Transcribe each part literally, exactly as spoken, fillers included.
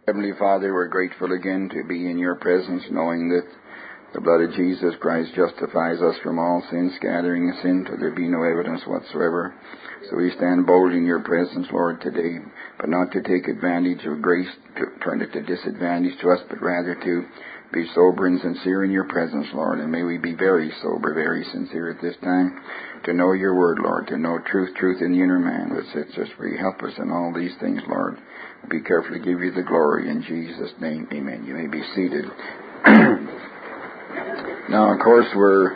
Heavenly Father, we're grateful again to be in your presence, knowing that the blood of Jesus Christ justifies us from all sin, scattering sin till there be no evidence whatsoever. So we stand bold in your presence, Lord, today, but not to take advantage of grace, to turn it to disadvantage to us, but rather to be sober and sincere in your presence, Lord. And may we be very sober, very sincere at this time, to know your word, Lord, to know truth, truth in the inner man that sets us free. Help us in all these things, Lord. Be careful to give you the glory in Jesus' name. Amen. You may be seated. Now, of course, we're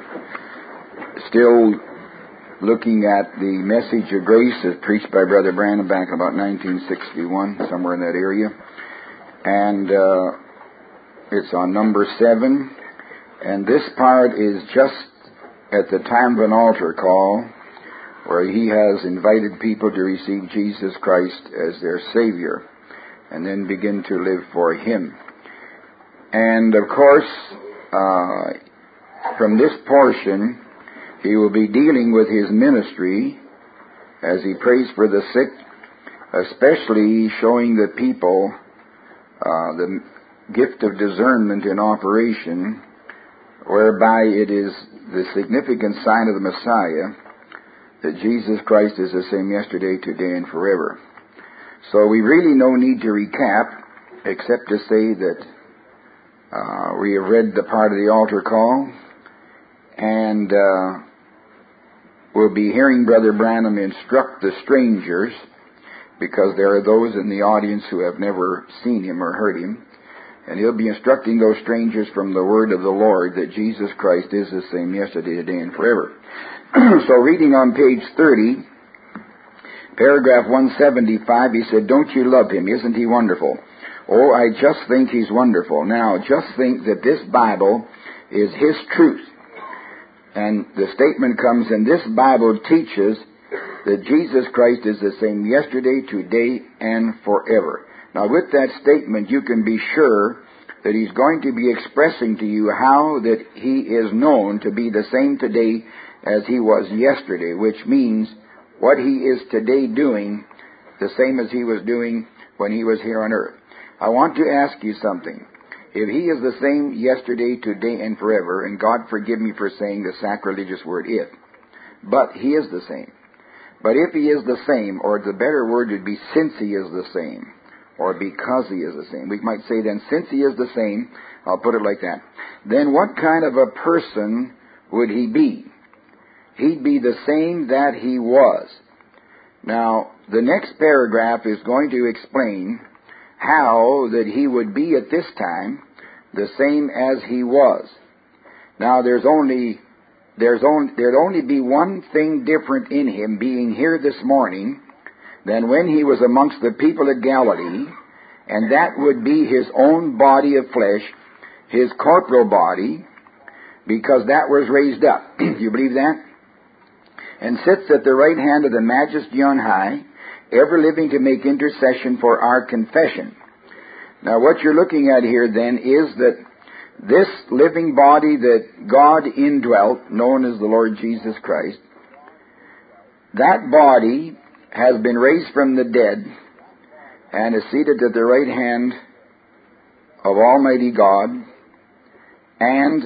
still looking at the message of grace as preached by Brother Branham back in about nineteen sixty-one, somewhere in that area. And uh, it's on number seven. And this part is just at the time of an altar call where he has invited people to receive Jesus Christ as their Savior and then begin to live for him. And, of course, uh, from this portion, he will be dealing with his ministry as he prays for the sick, especially showing the people uh, the gift of discernment in operation, whereby it is the significant sign of the Messiah that Jesus Christ is the same yesterday, today, and forever. So we really no need to recap, except to say that uh, we have read the part of the altar call, and uh, we'll be hearing Brother Branham instruct the strangers, because there are those in the audience who have never seen him or heard him, and he'll be instructing those strangers from the word of the Lord that Jesus Christ is the same yesterday, today, and forever. So reading on page thirty, paragraph one seventy-five, he said, "Don't you love him? Isn't he wonderful? Oh, I just think he's wonderful." Now, just think that this Bible is his truth. And the statement comes, and this Bible teaches that Jesus Christ is the same yesterday, today, and forever. Now, with that statement, you can be sure that he's going to be expressing to you how that he is known to be the same today as he was yesterday, which means what he is today doing, the same as he was doing when he was here on earth. I want to ask you something. If he is the same yesterday, today, and forever, and God forgive me for saying the sacrilegious word if, but he is the same. But if he is the same, or the better word would be since he is the same, or because he is the same. We might say then, since he is the same, I'll put it like that, then what kind of a person would he be? He'd be the same that he was. Now, the next paragraph is going to explain how that he would be at this time the same as he was. Now, there's only, there's only, there'd only be one thing different in him being here this morning than when he was amongst the people of Galilee, and that would be his own body of flesh, his corporal body, because that was raised up. Do you believe that? And sits at the right hand of the Majesty on high, ever living to make intercession for our confession. Now, what you're looking at here then is that this living body that God indwelt, known as the Lord Jesus Christ, that body has been raised from the dead and is seated at the right hand of Almighty God and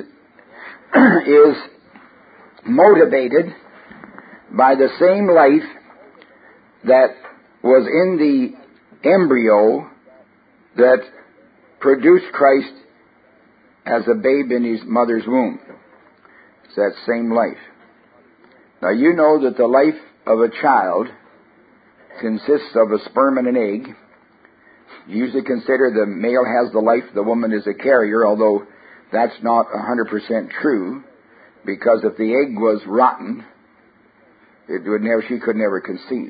is motivated by the same life that was in the embryo that produced Christ as a babe in his mother's womb. It's that same life. Now, you know that the life of a child consists of a sperm and an egg. You usually consider the male has the life, the woman is a carrier, although that's not one hundred percent true, because if the egg was rotten, it would never, she could never conceive.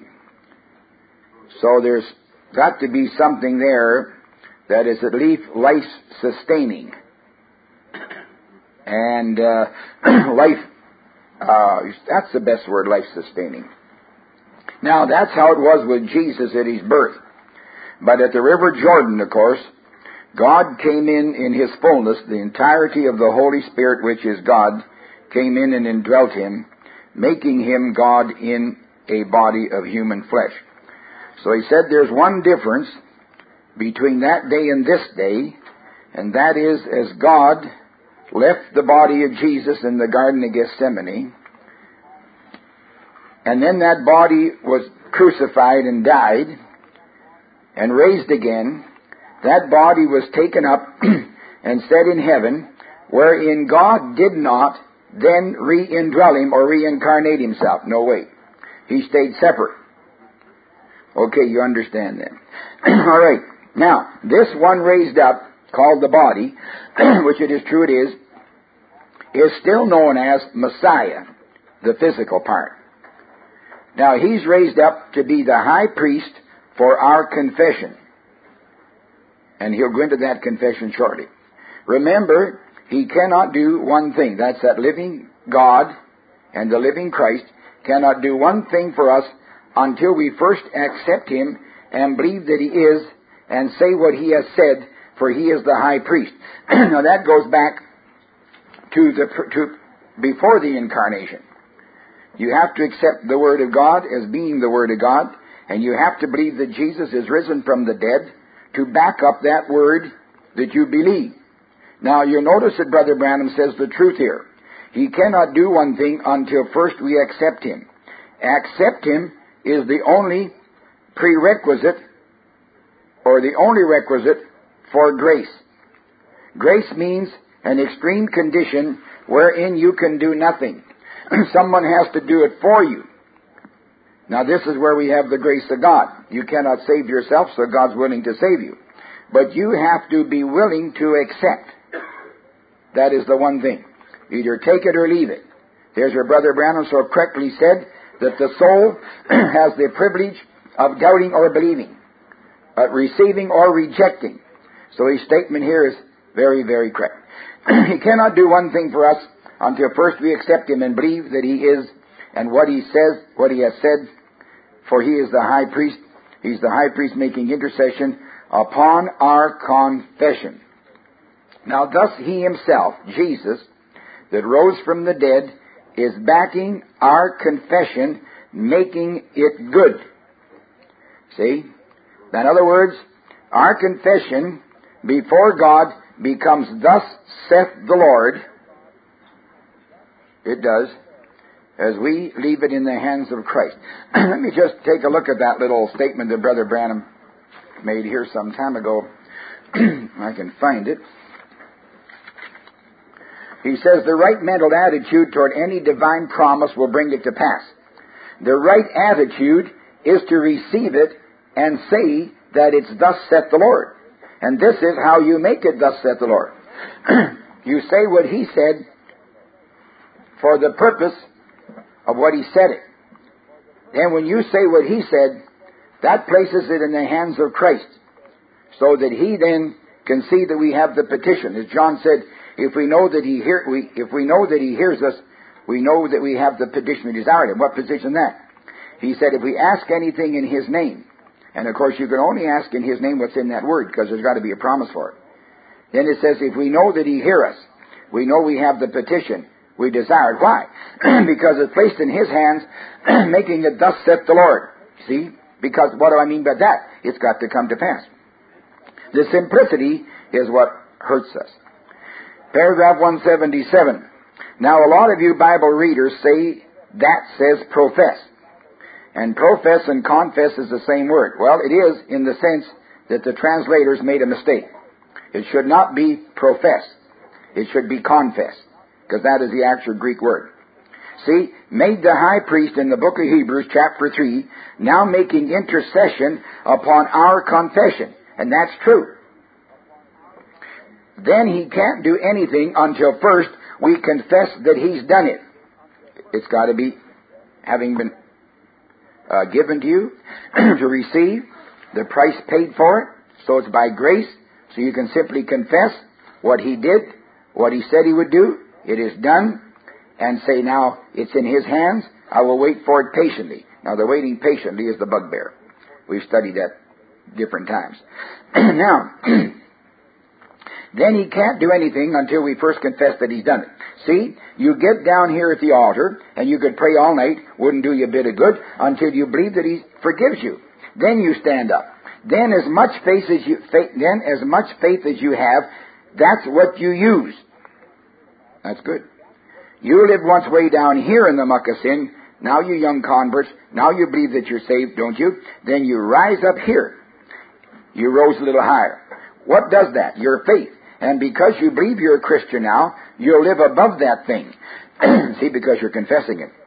So there's got to be something there that is at least life-sustaining. And uh, life, uh, that's the best word, life-sustaining. Now, that's how it was with Jesus at his birth. But at the River Jordan, of course, God came in in his fullness. The entirety of the Holy Spirit, which is God, came in and indwelt him, making him God in a body of human flesh. So he said there's one difference between that day and this day, and that is as God left the body of Jesus in the Garden of Gethsemane, and then that body was crucified and died and raised again. That body was taken up and set in heaven, wherein God did not then re-indwell him or reincarnate himself. No way. He stayed separate. Okay, you understand that. All right. Now, this one raised up, called the body, which it is true it is, is still known as Messiah, the physical part. Now, he's raised up to be the high priest for our confession. And he'll go into that confession shortly. Remember, he cannot do one thing. That's that living God and the living Christ cannot do one thing for us until we first accept him and believe that he is and say what he has said, for he is the high priest. Now that goes back to the to before the incarnation. You have to accept the Word of God as being the Word of God, and you have to believe that Jesus is risen from the dead to back up that Word that you believe. Now, you'll notice that Brother Branham says the truth here. He cannot do one thing until first we accept him. Accept him is the only prerequisite, or the only requisite, for grace. Grace means an extreme condition wherein you can do nothing. Someone has to do it for you. Now, this is where we have the grace of God. You cannot save yourself, so God's willing to save you. But you have to be willing to accept. That is the one thing. Either take it or leave it. There's where Brother Branham so correctly said that the soul has the privilege of doubting or believing, uh, receiving or rejecting. So his statement here is very, very correct. He cannot do one thing for us until first we accept him and believe that he is and what he says, what he has said, for he is the high priest. He's the high priest making intercession upon our confession. Now thus he himself, Jesus, that rose from the dead, is backing our confession, making it good. See? In other words, our confession before God becomes thus saith the Lord. It does, as we leave it in the hands of Christ. Let me just take a look at that little statement that Brother Branham made here some time ago. I can find it. He says, the right mental attitude toward any divine promise will bring it to pass. The right attitude is to receive it and say that it's thus saith the Lord. And this is how you make it thus saith the Lord. You say what he said for the purpose of what he said it. And when you say what he said, that places it in the hands of Christ, so that he then can see that we have the petition. As John said, if we know that he hear, we, if we know that he hears us, we know that we have the petition we desired. And what petition that? He said, if we ask anything in his name, and of course you can only ask in his name what's in that word, because there's got to be a promise for it. Then it says, if we know that he hear us, we know we have the petition we desired. Why? Because it's placed in his hands, making it thus saith the Lord. See? Because what do I mean by that? It's got to come to pass. The simplicity is what hurts us. Paragraph one seventy-seven. Now, a lot of you Bible readers say that says profess. And profess and confess is the same word. Well, it is in the sense that the translators made a mistake. It should not be profess. It should be confess, because that is the actual Greek word. See, made the high priest in the book of Hebrews, chapter three, now making intercession upon our confession. And that's true. Then he can't do anything until first we confess that he's done it. It's got to be having been uh, given to you to receive, the price paid for it. So it's by grace. So you can simply confess what he did, what he said he would do. It is done. And say, now, it's in his hands. I will wait for it patiently. Now, the waiting patiently is the bugbear. We've studied that different times. Now, then he can't do anything until we first confess that he's done it. See, you get down here at the altar, and you could pray all night, wouldn't do you a bit of good, until you believe that he forgives you. Then you stand up. then as much faith as you faith, then as much faith as you have, that's what you use. That's good. You lived once way down here in the muck of sin. Now you young converts, now you believe that you're saved, don't you? Then you rise up here. You rose a little higher. What does that? Your faith. And because you believe you're a Christian now, you'll live above that thing. See, because you're confessing it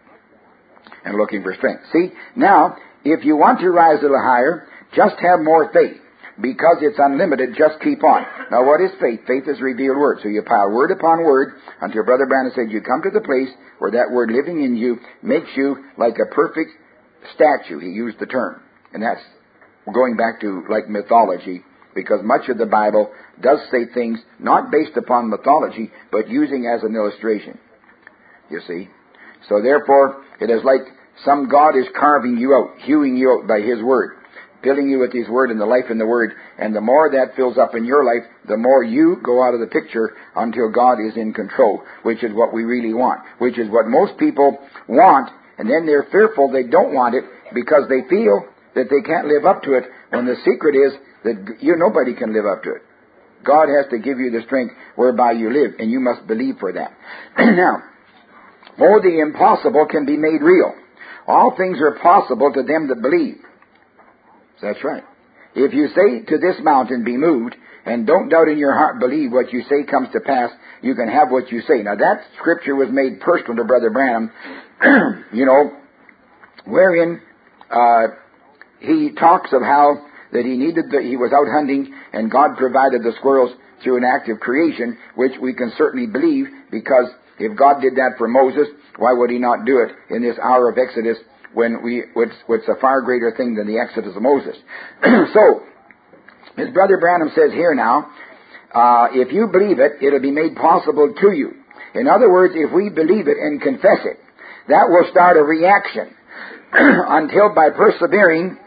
and looking for strength. See, now, if you want to rise a little higher, just have more faith. Because it's unlimited, just keep on. Now, what is faith? Faith is revealed word. So you pile word upon word until Brother Branham said you come to the place where that word living in you makes you like a perfect statue. He used the term. And that's going back to like mythology, because much of the Bible does say things not based upon mythology, but using as an illustration. You see? So therefore, it is like some God is carving you out, hewing you out by His Word, filling you with His Word and the life in the Word. And the more that fills up in your life, the more you go out of the picture until God is in control, which is what we really want, which is what most people want, and then they're fearful they don't want it because they feel that they can't live up to it, when the secret is that you nobody can live up to it. God has to give you the strength whereby you live, and you must believe for that. Now, oh, the impossible can be made real. All things are possible to them that believe. That's right. If you say to this mountain, be moved, and don't doubt in your heart, believe what you say comes to pass, you can have what you say. Now, that scripture was made personal to Brother Branham, you know, wherein uh, he talks of how that he needed, the, he was out hunting, and God provided the squirrels through an act of creation, which we can certainly believe, because if God did that for Moses, why would He not do it in this hour of Exodus, when we, it's, it's a far greater thing than the Exodus of Moses. So, as Brother Branham says here now, uh, if you believe it, it'll be made possible to you. In other words, if we believe it and confess it, that will start a reaction until by persevering,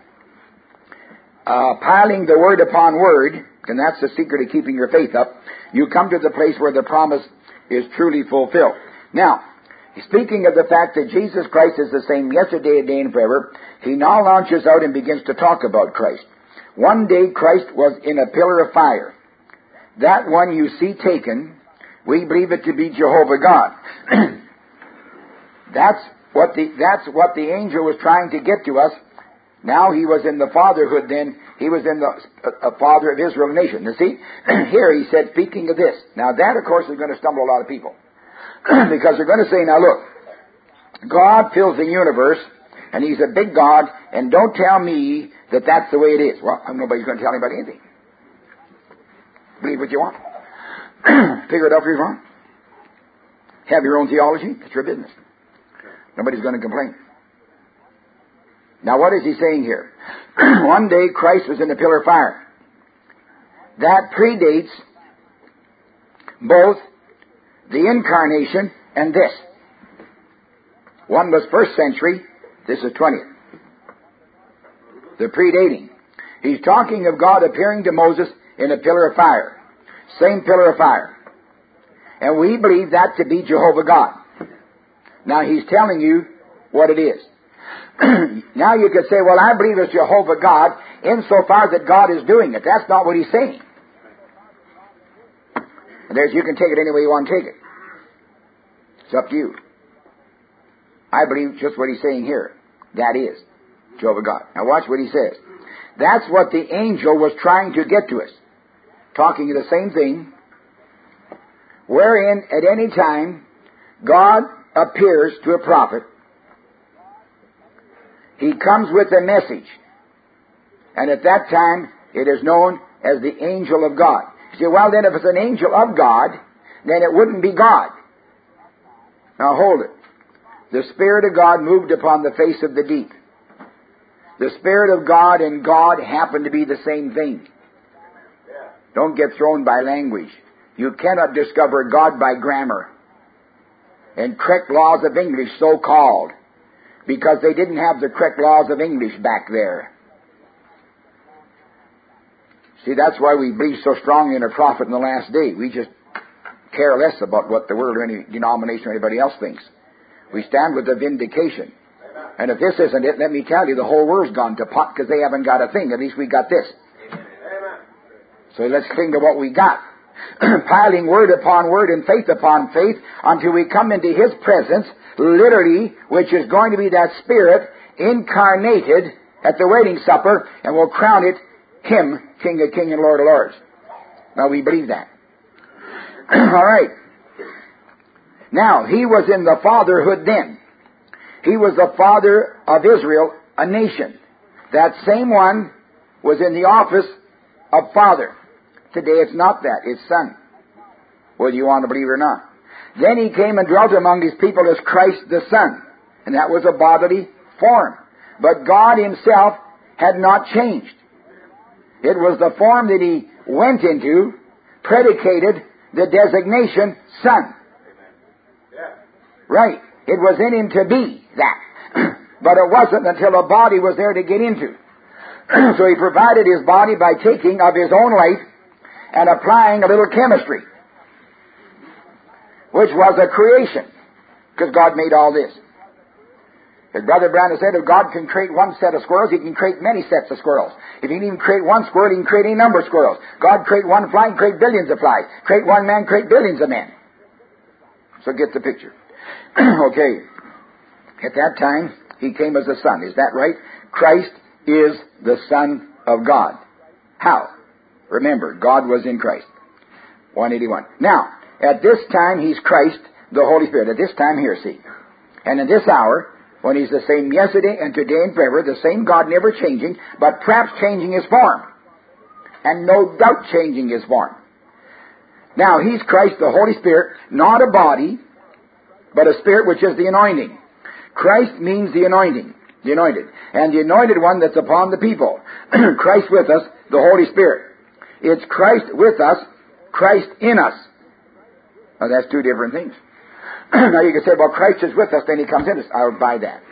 uh, piling the word upon word, and that's the secret of keeping your faith up, you come to the place where the promise is truly fulfilled. Now, speaking of the fact that Jesus Christ is the same yesterday, today, and forever, he now launches out and begins to talk about Christ. One day Christ was in a pillar of fire. That one you see taken, we believe it to be Jehovah God. that's what the that's what the angel was trying to get to us. Now he was in the fatherhood then. He was in the uh, father of Israel nation. You see, here he said, speaking of this. Now that, of course, is going to stumble a lot of people. Because they're going to say, now look, God fills the universe, and He's a big God, and don't tell me that that's the way it is. Well, nobody's going to tell anybody anything. Believe what you want. Figure it out for you want. Have your own theology. It's your business. Nobody's going to complain. Now what is he saying here? One day Christ was in a pillar of fire. That predates both the incarnation and this. One was first century, this is twentieth. The predating. He's talking of God appearing to Moses in a pillar of fire. Same pillar of fire. And we believe that to be Jehovah God. Now he's telling you what it is. Now you could say, well, I believe it's Jehovah God insofar that God is doing it. That's not what he's saying. And there's, you can take it any way you want to take it. It's up to you. I believe just what he's saying here. That is Jehovah God. Now watch what he says. That's what the angel was trying to get to us. Talking of the same thing. Wherein at any time God appears to a prophet. He comes with a message. And at that time, it is known as the angel of God. You say, well then if it's an angel of God, then it wouldn't be God. Now hold it. The Spirit of God moved upon the face of the deep. The Spirit of God and God happen to be the same thing. Don't get thrown by language. You cannot discover God by grammar and correct laws of English, so-called, because they didn't have the correct laws of English back there. See, that's why we believe so strongly in a prophet in the last day. We just care less about what the world or any denomination or anybody else thinks. We stand with the vindication. And if this isn't it, let me tell you, the whole world's gone to pot because they haven't got a thing. At least we got this. So let's cling to what we got. Piling word upon word and faith upon faith until we come into His presence, literally, which is going to be that Spirit incarnated at the wedding supper, and we'll crown it Him, King of Kings and Lord of Lords. Now we believe that. All right. Now, He was in the fatherhood then. He was the father of Israel, a nation. That same one was in the office of father. Today it's not that, it's son, whether you want to believe it or not. Then He came and dwelt among His people as Christ the Son, and that was a bodily form. But God Himself had not changed. It was the form that He went into, predicated the designation Son. Right. It was in Him to be that. But it wasn't until a body was there to get into. So He provided His body by taking of His own life and applying a little chemistry, which was a creation, because God made all this. As Brother Branham said, if God can create one set of squirrels, He can create many sets of squirrels. If He can even create one squirrel, He can create any number of squirrels. God create one fly, He can create billions of flies. Create one man, create billions of men. So get the picture. Okay. At that time, He came as a son. Is that right? Christ is the Son of God. How? Remember, God was in Christ. one eighty-one. Now, at this time, He's Christ, the Holy Spirit. At this time here, see. And in this hour, when He's the same yesterday and today and forever, the same God never changing, but perhaps changing His form. And no doubt changing His form. Now, He's Christ, the Holy Spirit, not a body, but a Spirit which is the anointing. Christ means the anointing, the anointed. And the anointed one that's upon the people. Christ with us, the Holy Spirit. It's Christ with us, Christ in us. Now that's two different things. Now you can say, well, Christ is with us, then He comes in us. I would buy that.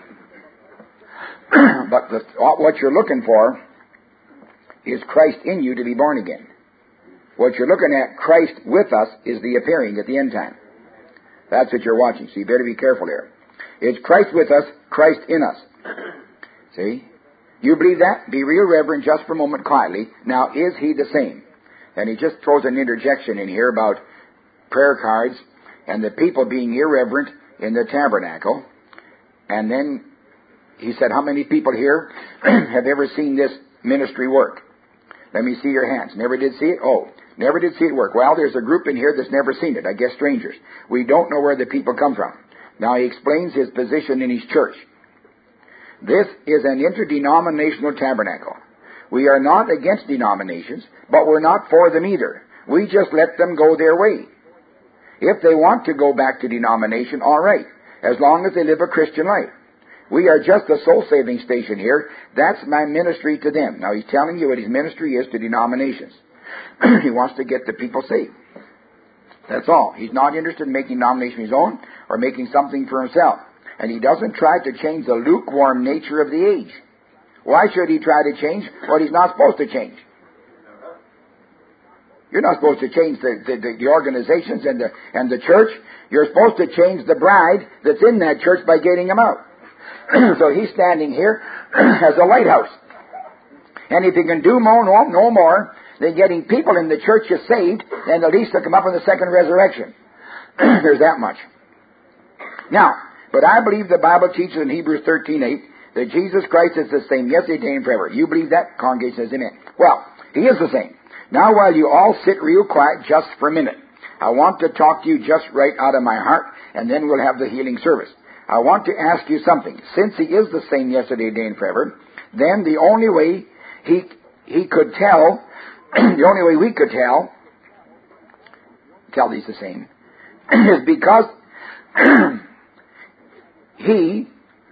But the, what you're looking for is Christ in you to be born again. What you're looking at, Christ with us, is the appearing at the end time. That's what you're watching, so you better be careful here. It's Christ with us, Christ in us. See? You believe that? Be real reverent just for a moment quietly. Now, is He the same? And he just throws an interjection in here about prayer cards and the people being irreverent in the tabernacle. And then he said, how many people here have ever seen this ministry work? Let me see your hands. Never did see it? Oh, never did see it work. Well, there's a group in here that's never seen it. I guess strangers. We don't know where the people come from. Now he explains his position in his church. This is an interdenominational tabernacle. We are not against denominations, but we're not for them either. We just let them go their way. If they want to go back to denomination, all right, as long as they live a Christian life. We are just a soul-saving station here. That's my ministry to them. Now, he's telling you what his ministry is to denominations. He wants to get the people saved. That's all. He's not interested in making denomination his own or making something for himself. And he doesn't try to change the lukewarm nature of the age. Why should he try to change what he's not supposed to change? You're not supposed to change the, the, the organizations and the, and the church. You're supposed to change the bride that's in that church by getting them out. So he's standing here as a lighthouse. And if he can do more, no, no more than getting people in the church saved, then at least they'll come up in the second resurrection. There's that much. Now, but I believe the Bible teaches in Hebrews thirteen eight that Jesus Christ is the same yesterday, today, and forever. You believe that? Congregation says amen. Well, He is the same. Now, while you all sit real quiet just for a minute, I want to talk to you just right out of my heart, and then we'll have the healing service. I want to ask you something. Since He is the same yesterday, today, and forever, then the only way He He could tell, the only way we could tell, tell He's the same, is because He,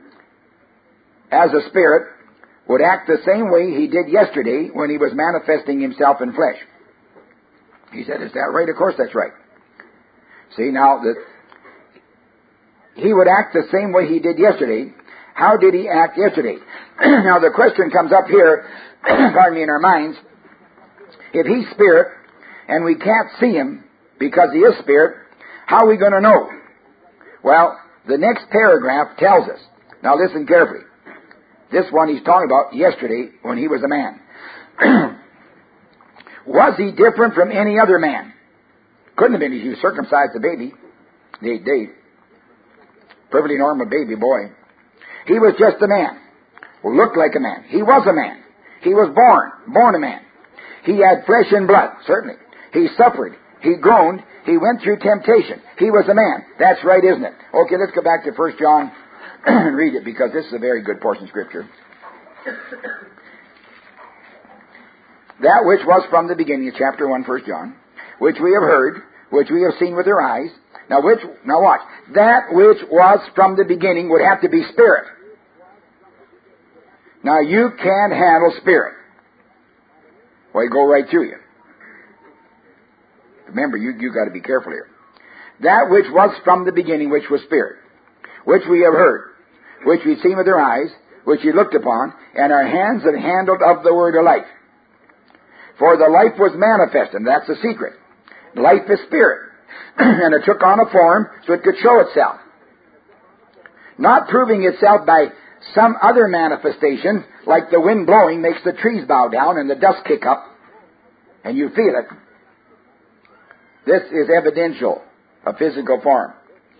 as a spirit, would act the same way He did yesterday when He was manifesting Himself in flesh. He said, is that right? Of course that's right. See, now, that He would act the same way He did yesterday. How did He act yesterday? Now, the question comes up here, pardon me, in our minds. If He's Spirit, and we can't see Him because He is Spirit, how are we going to know? Well, the next paragraph tells us. Now, listen carefully. This one he's talking about yesterday when He was a man. Was he different from any other man? Couldn't have been. He was circumcised the baby. The eighth day. Perfectly normal baby boy. He was just a man. Well, looked like a man. He was a man. He was born. Born a man. He had flesh and blood, certainly. He suffered. He groaned. He went through temptation. He was a man. That's right, isn't it? Okay, let's go back to First John and read it, because this is a very good portion of Scripture. That which was from the beginning of chapter one, First John, which we have heard, which we have seen with our eyes. Now, which, now watch. That which was from the beginning would have to be spirit. Now, you can't handle spirit. Well, it go right through you. Remember, you you got to be careful here. That which was from the beginning, which was spirit, which we have heard, which we seen with our eyes, which we looked upon, and our hands have handled of the word of life. For the life was manifested, and that's the secret. Life is spirit, and it took on a form so it could show itself. Not proving itself by some other manifestation, like the wind blowing makes the trees bow down and the dust kick up, and you feel it. This is evidential, a physical form.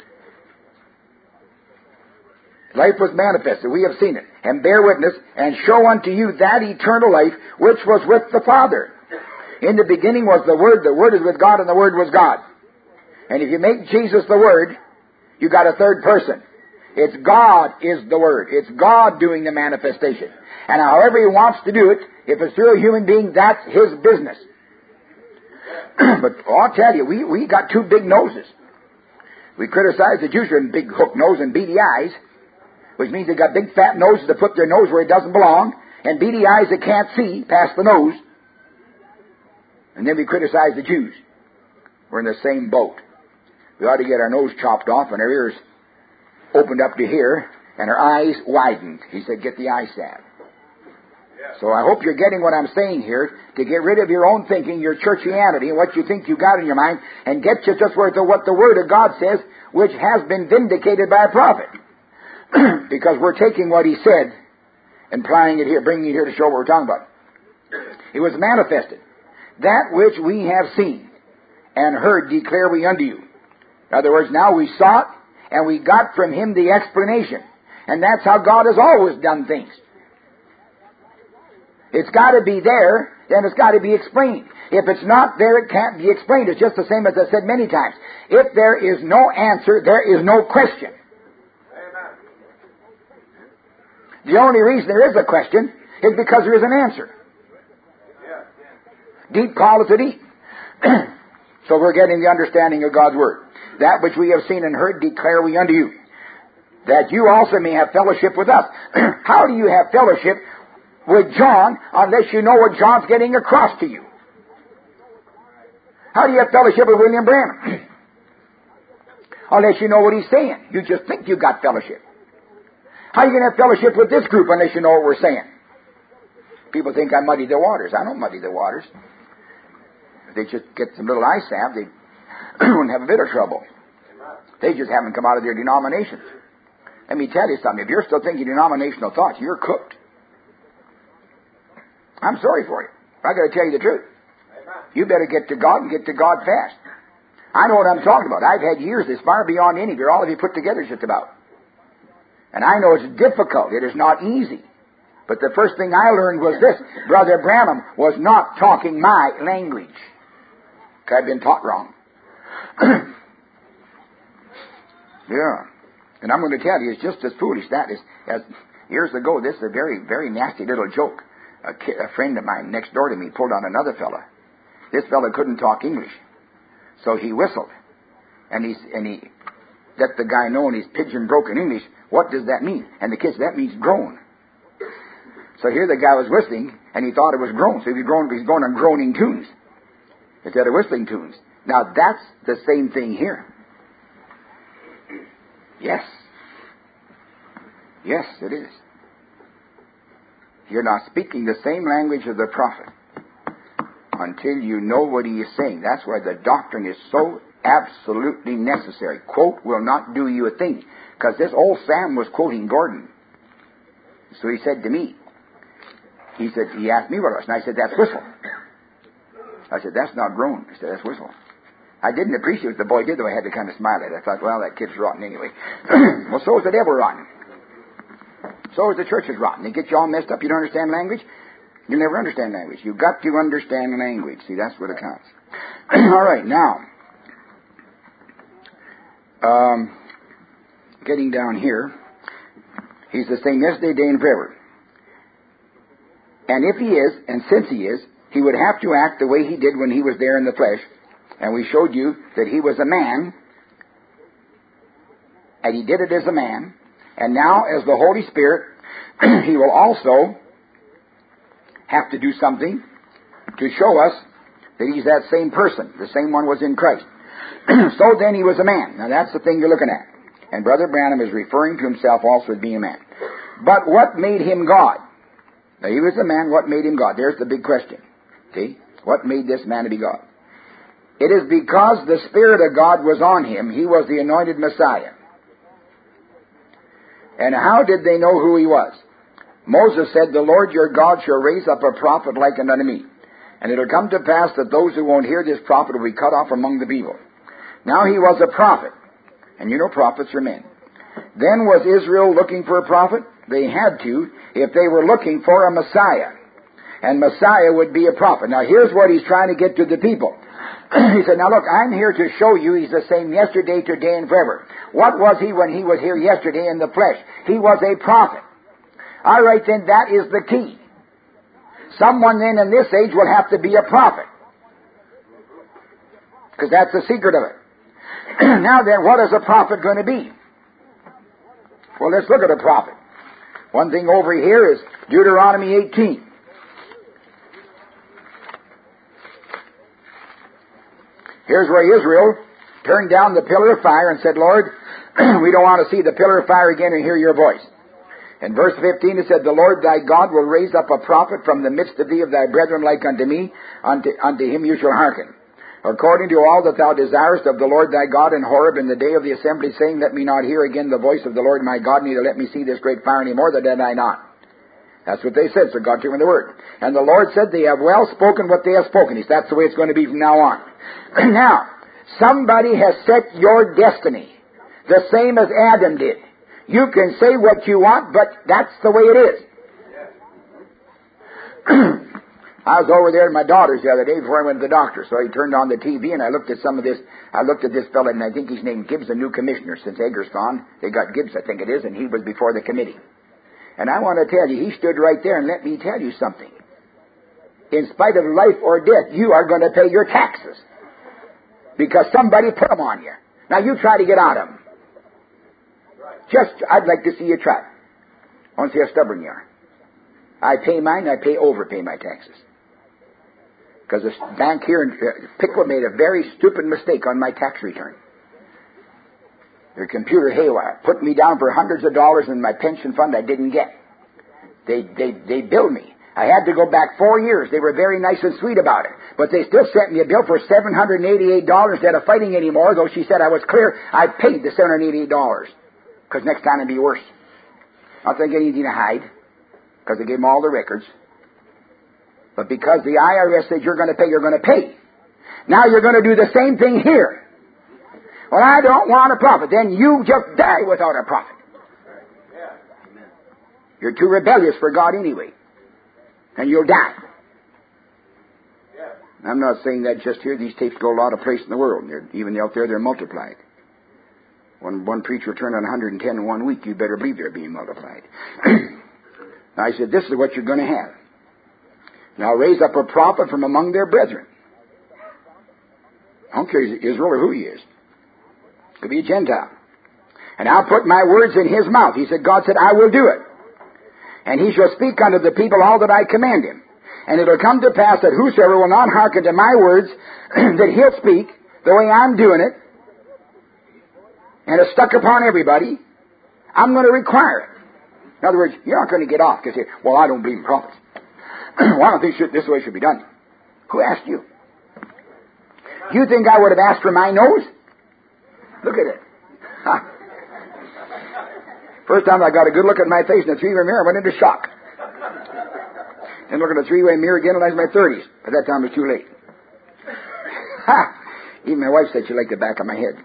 Life was manifested, we have seen it, and bear witness, and show unto you that eternal life which was with the Father. In the beginning was the Word, the Word is with God, and the Word was God. And if you make Jesus the Word, you got a third person. It's God is the Word. It's God doing the manifestation. And however He wants to do it, if it's through a human being, that's His business. But I'll tell you, we, we got two big noses. We criticize the Jews for a big hook nose and beady eyes, which means they got big fat noses that put their nose where it doesn't belong, and beady eyes that can't see past the nose. And then we criticize the Jews. We're in the same boat. We ought to get our nose chopped off and our ears opened up to here, and our eyes widened. He said, get the eye salve. So I hope you're getting what I'm saying here, to get rid of your own thinking, your churchianity, and what you think you got in your mind, and get you just where the, what the Word of God says, which has been vindicated by a prophet. Because we're taking what He said and applying it here, bringing it here to show what we're talking about. It was manifested. That which we have seen and heard declare we unto you. In other words, now we saw it, and we got from Him the explanation. And that's how God has always done things. It's got to be there, then it's got to be explained. If it's not there, it can't be explained. It's just the same as I said many times. If there is no answer, there is no question. Amen. The only reason there is a question is because there is an answer. Yeah. Deep calleth to deep. So we're getting the understanding of God's Word. That which we have seen and heard declare we unto you, that you also may have fellowship with us. How do you have fellowship with John unless you know what John's getting across to you? How do you have fellowship with William Branham? Unless you know what he's saying. You just think you got fellowship. How are you going to have fellowship with this group unless you know what we're saying? People think I muddy the waters. I don't muddy the waters. If they just get some little eye salve, they wouldn't have a bit of trouble. They just haven't come out of their denominations. Let me tell you something. If you're still thinking denominational thoughts, you're cooked. I'm sorry for you. I got to tell you the truth. You better get to God and get to God fast. I know what I'm talking about. I've had years that's far beyond any of you, all of you put together just about. And I know it's difficult. It is not easy. But the first thing I learned was this. Brother Branham was not talking my language. I've been taught wrong. Yeah. And I'm going to tell you, it's just as foolish that is as years ago. This is a very, very nasty little joke. A, kid, a friend of mine next door to me pulled on another fella. This fella couldn't talk English, so he whistled, and he and he let the guy know in his pidgin broken English, what does that mean? And the kid said, that means groan. So here the guy was whistling, and he thought it was groan. So he was groaning, he's going on groaning tunes instead of whistling tunes. Now that's the same thing here. Yes. Yes, it is. You're not speaking the same language of the prophet until you know what he is saying. That's why the doctrine is so absolutely necessary. Quote will not do you a thing. Because this old Sam was quoting Gordon. So he said to me, he said, he asked me what it was, and I said, that's whistle. I said, that's not groan. He said, that's whistle. I didn't appreciate what the boy did, though I had to kind of smile at it. I thought, well, that kid's rotten anyway. Well, so is the devil rotten. So is the church is rotten. They get you all messed up. You don't understand language. You'll never understand language. You've got to understand language. See, that's what it counts. All right, now, um, getting down here, he's the same yesterday, today, and forever. And if he is, and since he is, he would have to act the way he did when he was there in the flesh. And we showed you that he was a man, and he did it as a man. And now, as the Holy Spirit, he will also have to do something to show us that he's that same person. The same one was in Christ. So then he was a man. Now that's the thing you're looking at. And Brother Branham is referring to himself also as being a man. But what made him God? Now he was a man. What made him God? There's the big question. See? What made this man to be God? It is because the Spirit of God was on him. He was the anointed Messiah. And how did they know who he was? Moses said, the Lord your God shall raise up a prophet like unto me. And it'll come to pass that those who won't hear this prophet will be cut off among the people. Now he was a prophet. And you know prophets are men. Then was Israel looking for a prophet? They had to if they were looking for a Messiah. And Messiah would be a prophet. Now here's what he's trying to get to the people. He said, now look, I'm here to show you he's the same yesterday, today, and forever. What was he when he was here yesterday in the flesh? He was a prophet. All right, then, that is the key. Someone then in this age will have to be a prophet. Because that's the secret of it. Now then, what is a prophet going to be? Well, let's look at a prophet. One thing over here is Deuteronomy eighteen. Here's where Israel turned down the pillar of fire and said, Lord, we don't want to see the pillar of fire again and hear your voice. In verse fifteen it said, the Lord thy God will raise up a prophet from the midst of thee of thy brethren like unto me, unto, unto him you shall hearken. According to all that thou desirest of the Lord thy God in Horeb in the day of the assembly, saying, let me not hear again the voice of the Lord my God, neither let me see this great fire any more, that did I not. That's what they said, so God took them in the word. And the Lord said, they have well spoken what they have spoken. He said, that's the way it's going to be from now on. Now, somebody has set your destiny, the same as Adam did. You can say what you want, but that's the way it is. I was over there at my daughter's the other day before I went to the doctor, so I turned on the T V and I looked at some of this. I looked at this fellow, and I think his name Gibbs, the new commissioner. Since Edgar's gone, they got Gibbs, I think it is, and he was before the committee. And I want to tell you, he stood right there, and let me tell you something. In spite of life or death, you are going to pay your taxes. Because somebody put them on you. Now you try to get out of them. Just, I'd like to see you try. I want to see how stubborn you are. I pay mine, I pay overpay my taxes. Because the bank here in Pickle made a very stupid mistake on my tax return. Their computer haywire put me down for hundreds of dollars in my pension fund I didn't get. They, they, they billed me. I had to go back four years. They were very nice and sweet about it. But they still sent me a bill for seven hundred eighty-eight dollars instead of fighting anymore, though she said I was clear. I paid the seven hundred eighty-eight dollars. Because next time it'd be worse. I don't think anything to hide. Because they gave them all the records. But because the I R S said you're going to pay, you're going to pay. Now you're going to do the same thing here. Well, I don't want a prophet. Then you just die without a prophet. You're too rebellious for God anyway. And you'll die. I'm not saying that just here. These tapes go a lot of places in the world. They're, even out there, they're multiplied. When one preacher turned on one hundred ten in one week, you better believe they're being multiplied. Now I said, this is what you're going to have. Now raise up a prophet from among their brethren. I don't care if he's Israel or who he is. Could be a Gentile. And I'll put my words in his mouth. He said, God said, I will do it. And he shall speak unto the people all that I command him. And it'll come to pass that whosoever will not hearken to my words, that he'll speak the way I'm doing it, and it's stuck upon everybody, I'm going to require it. In other words, you're not going to get off because you say, well, I don't believe in prophets. Well, I don't think this way should be done. Who asked you? You think I would have asked for my nose? Look at it. First time I got a good look at my face in a three-way mirror, I went into shock. Then look at the three-way mirror again when I was in my thirties. By that time it was too late. Even my wife said she liked the back of my head.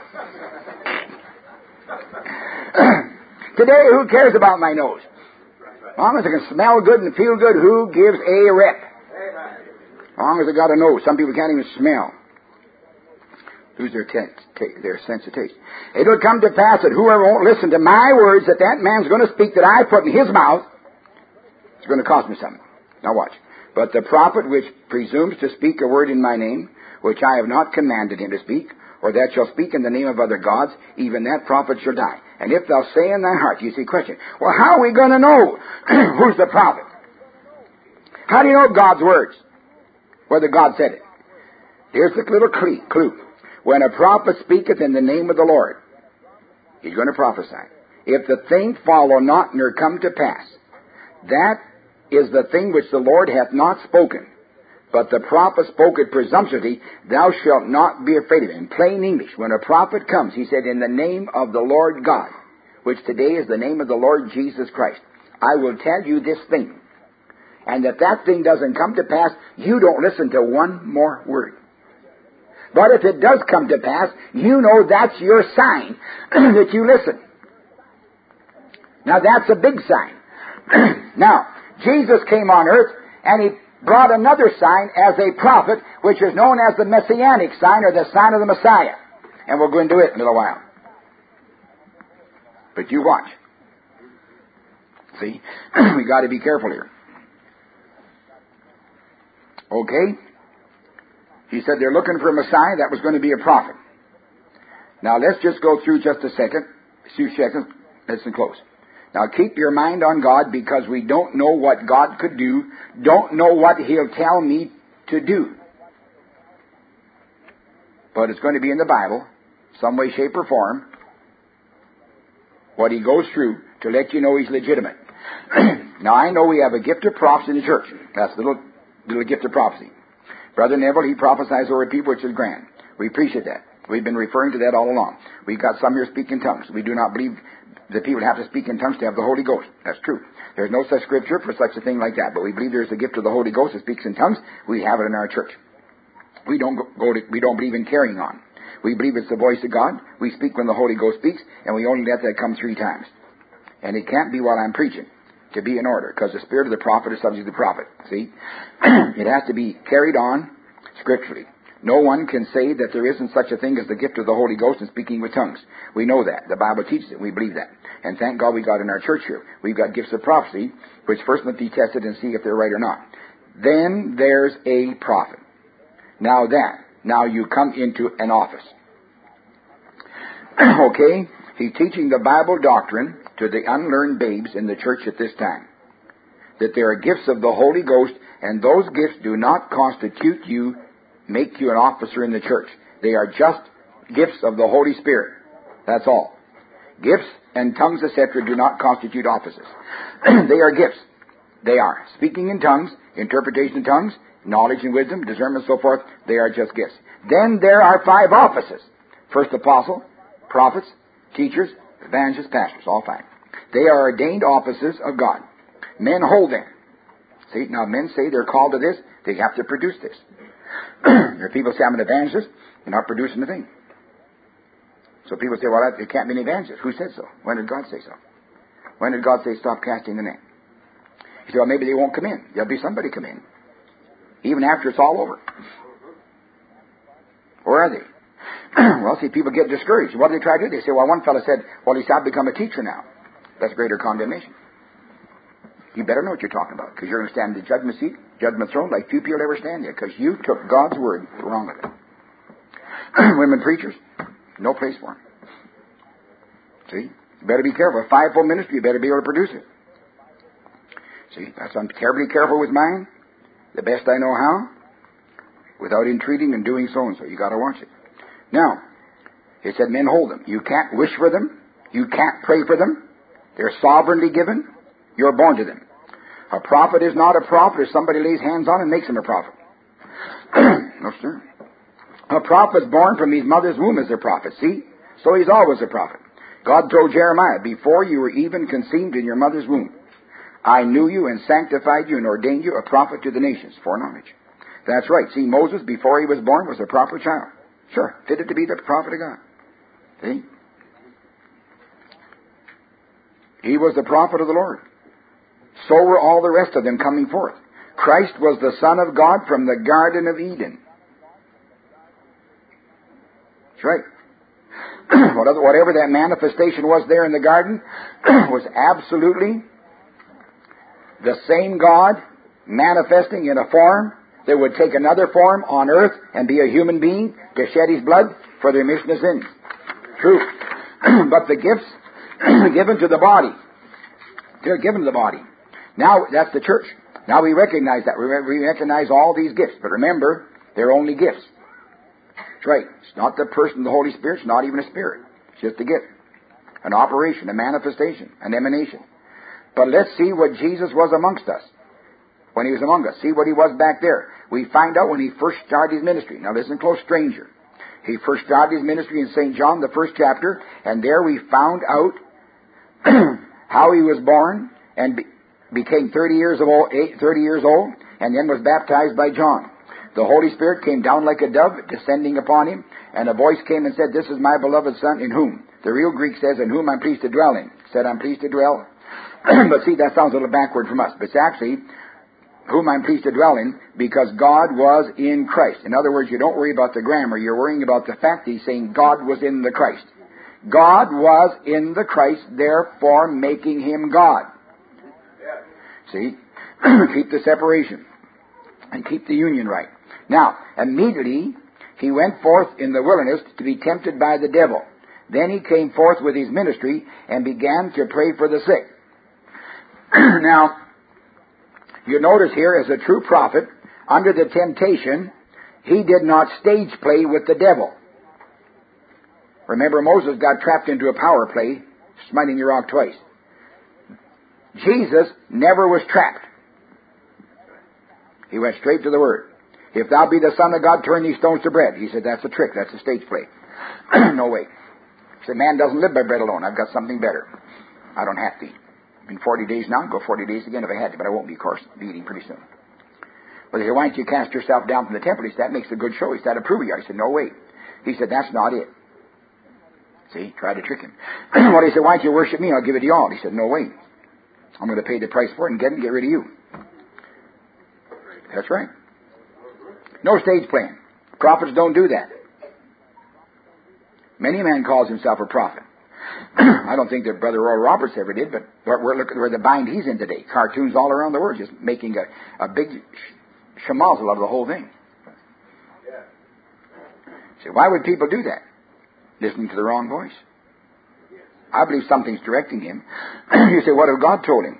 Today, who cares about my nose? As long as I can smell good and feel good, who gives a rip? As long as I got a nose. Some people can't even smell. Lose their, t- t- their sense of taste. It will come to pass that whoever won't listen to my words that that man's going to speak that I put in his mouth, it's going to cost me something. Now watch. But the prophet which presumes to speak a word in my name, which I have not commanded him to speak, or that shall speak in the name of other gods, even that prophet shall die. And if thou say in thy heart, you see, question, well, how are we going to know who's the prophet? How do you know God's words? Whether God said it. Here's the little clue. When a prophet speaketh in the name of the Lord, he's going to prophesy. If the thing follow not nor come to pass, that is the thing which the Lord hath not spoken. But the prophet spoke it presumptuously, thou shalt not be afraid of him. In plain English, when a prophet comes, he said, in the name of the Lord God, which today is the name of the Lord Jesus Christ, I will tell you this thing. And if that thing doesn't come to pass, you don't listen to one more word. But if it does come to pass, you know that's your sign that you listen. Now that's a big sign. Now, Jesus came on earth and he brought another sign as a prophet, which is known as the Messianic sign, or the sign of the Messiah. And we'll go into it in a little while. But you watch. See? We got to be careful here. Okay? He said they're looking for a Messiah that was going to be a prophet. Now let's just go through just a second. A few seconds. Listen close. Now keep your mind on God, because we don't know what God could do, don't know what He'll tell me to do. But it's going to be in the Bible, some way, shape, or form, what He goes through to let you know He's legitimate. Now I know we have a gift of prophecy in the church. That's the little, little gift of prophecy. Brother Neville, he prophesies over people, which is grand. We appreciate that. We've been referring to that all along. We've got some here speaking tongues. We do not believe that people have to speak in tongues to have the Holy Ghost. That's true. There's no such scripture for such a thing like that. But we believe there's a gift of the Holy Ghost that speaks in tongues. We have it in our church. We don't go, go to, we don't believe in carrying on. We believe it's the voice of God. We speak when the Holy Ghost speaks, and we only let that come three times. And it can't be while I'm preaching, to be in order, because the spirit of the prophet is subject to the prophet. See? It has to be carried on scripturally. No one can say that there isn't such a thing as the gift of the Holy Ghost and speaking with tongues. We know that. The Bible teaches it. We believe that. And thank God we got in our church here. We've got gifts of prophecy, which first must be tested and see if they're right or not. Then there's a prophet. Now that. Now you come into an office. Okay? He's teaching the Bible doctrine to the unlearned babes in the church at this time. That there are gifts of the Holy Ghost, and those gifts do not constitute you, make you an officer in the church. They are just gifts of the Holy Spirit. That's all. Gifts and tongues, et cetera, do not constitute offices. They are gifts. They are. Speaking in tongues, interpretation of tongues, knowledge and wisdom, discernment, and so forth, they are just gifts. Then there are five offices. First apostle, prophets, teachers, evangelists, pastors, all five. They are ordained offices of God. Men hold them. See, now men say they're called to this, they have to produce this. There are people say, I'm an evangelist, you're not producing a thing. So people say, well, it can't be an evangelist. Who said so? When did God say so? When did God say, stop casting the net? He said, well, maybe they won't come in. There'll be somebody come in. Even after it's all over. Where are they? Well, see, people get discouraged. What do they try to do? They say, well, one fellow said, well, he said, I've become a teacher now. That's greater condemnation. You better know what you're talking about, because you're going to stand in the judgment seat, judgment throne, like few people ever stand there, because you took God's word wrong with it. Women preachers, no place for them. See? You better be careful. A fivefold ministry, you better be able to produce it. See? That's, I'm terribly careful with mine, the best I know how, without entreating and doing so and so. You got to watch it. Now, it said men hold them. You can't wish for them. You can't pray for them. They're sovereignly given. You're born to them. A prophet is not a prophet if somebody lays hands on him and makes him a prophet. No, sir. A prophet is born from his mother's womb as a prophet. See? So he's always a prophet. God told Jeremiah, before you were even conceived in your mother's womb, I knew you and sanctified you and ordained you a prophet to the nations, foreknowledge. That's right. See, Moses, before he was born, was a proper child. Sure, fitted to be the prophet of God. See? He was the prophet of the Lord. So were all the rest of them coming forth. Christ was the Son of God from the Garden of Eden. That's right. Whatever that manifestation was there in the garden was absolutely the same God manifesting in a form that would take another form on earth and be a human being to shed his blood for the remission of sins. True. But the gifts given to the body, they're given to the body. Now, that's the church. Now we recognize that. We recognize all these gifts. But remember, they're only gifts. That's right. It's not the person of the Holy Spirit. It's not even a spirit. It's just a gift. An operation, a manifestation, an emanation. But let's see what Jesus was amongst us when he was among us. See what he was back there. We find out when he first started his ministry. Now listen close, stranger. He first started his ministry in Saint John, the first chapter, and there we found out how he was born and be, became thirty years old, eight, thirty years old, and then was baptized by John. The Holy Spirit came down like a dove, descending upon him, and a voice came and said, "This is my beloved Son, in whom," the real Greek says, "in whom I'm pleased to dwell in." Said, "I'm pleased to dwell." But see, that sounds a little backward from us. But it's actually, whom I'm pleased to dwell in, because God was in Christ. In other words, you don't worry about the grammar. You're worrying about the fact that he's saying God was in the Christ. God was in the Christ, therefore making him God. See? Keep the separation. And keep the union right. Now, immediately, he went forth in the wilderness to be tempted by the devil. Then he came forth with his ministry and began to pray for the sick. Now, you notice here, as a true prophet, under the temptation, he did not stage play with the devil. Remember, Moses got trapped into a power play, smiting the rock twice. Jesus never was trapped. He went straight to the Word. "If thou be the Son of God, turn these stones to bread." He said, "That's a trick. That's a stage play." No way. He said, "Man doesn't live by bread alone. I've got something better. I don't have to eat. In forty days now, I'll go forty days again if I had to, but I won't be, of course, be eating pretty soon." But he said, "Why don't you cast yourself down from the temple?" He said, "That makes a good show." He said, "That'll prove you." I said, "No way." He said, "That's not it." See, tried to trick him. Well, he said, "Why don't you worship me? I'll give it to you all." He said, "No way. I'm going to pay the price for it and get it and get rid of you." That's right. No stage playing. Prophets don't do that. Many a man calls himself a prophet. I don't think that Brother Oral Roberts ever did, but we're looking where the bind he's in today. Cartoons all around the world, just making a, a big sh- schmozzle out of the whole thing. So why would people do that? Listening to the wrong voice. I believe something's directing him. You say, what if God told him?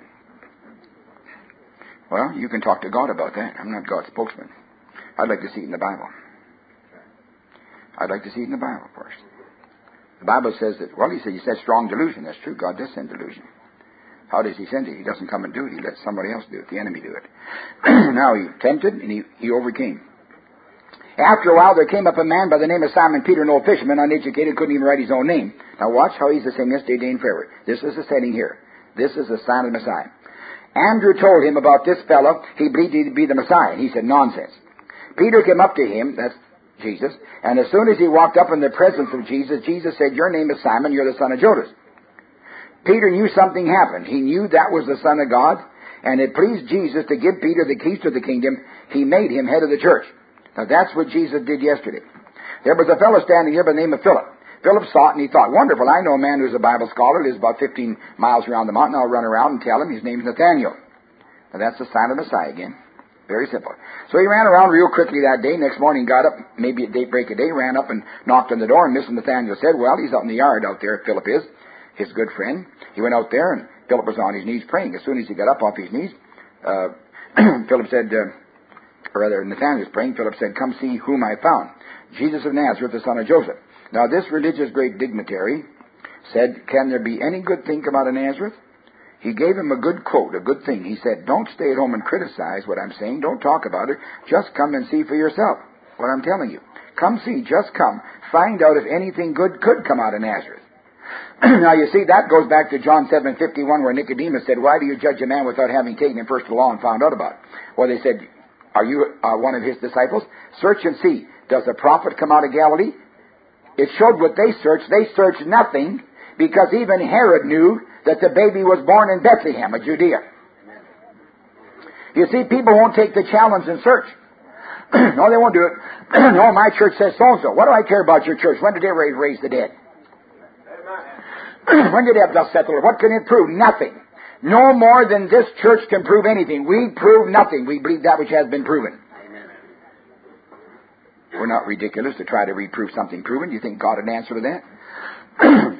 Well, you can talk to God about that. I'm not God's spokesman. I'd like to see it in the Bible. I'd like to see it in the Bible, of course. The Bible says that, well, he said, he said strong delusion. That's true. God does send delusion. How does he send it? He doesn't come and do it. He lets somebody else do it. The enemy do it. Now he tempted and he, he overcame. After a while, there came up a man by the name of Simon Peter, an old fisherman, uneducated, couldn't even write his own name. Now watch how he's the same yesterday, today, and forever. This is the setting here. This is the sign of the Messiah. Andrew told him about this fellow. He believed he'd be the Messiah. He said, nonsense. Peter came up to him, that's Jesus, and as soon as he walked up in the presence of Jesus, Jesus said, your name is Simon, you're the son of Jonas. Peter knew something happened. He knew that was the Son of God, and it pleased Jesus to give Peter the keys to the kingdom. He made him head of the church. Now that's what Jesus did yesterday. There was a fellow standing here by the name of Philip. Philip saw it and he thought, wonderful, I know a man who's a Bible scholar, lives about fifteen miles around the mountain. I'll run around and tell him his name's Nathaniel. Now that's the sign of the Messiah again. Very simple. So he ran around real quickly that day. Next morning got up, maybe at daybreak a day, ran up and knocked on the door, and Mister Nathaniel said, well, he's out in the yard out there, Philip is, his good friend. He went out there and Philip was on his knees praying. As soon as he got up off his knees, uh, Philip said, uh, or rather Nathaniel was praying, Philip said, come see whom I found. Jesus of Nazareth, the son of Joseph. Now this religious great dignitary said, can there be any good thing come out of Nazareth? He gave him a good quote, a good thing. He said, don't stay at home and criticize what I'm saying. Don't talk about it. Just come and see for yourself what I'm telling you. Come see, just come. Find out if anything good could come out of Nazareth. Now you see, that goes back to John seven fifty-one, where Nicodemus said, why do you judge a man without having taken him first to the law and found out about it? Well, they said, Are you uh, one of his disciples? Search and see. Does a prophet come out of Galilee? It showed what they searched. They searched nothing, because even Herod knew that the baby was born in Bethlehem of Judea. You see, people won't take the challenge and search. No, they won't do it. No, my church says so-and-so. What do I care about your church? When did they raise, raise the dead? When did they have thus saith the Lord? What can it prove? Nothing. No more than this church can prove anything. We prove nothing. We believe that which has been proven. We're not ridiculous to try to reprove something proven. Do you think God would answer to that?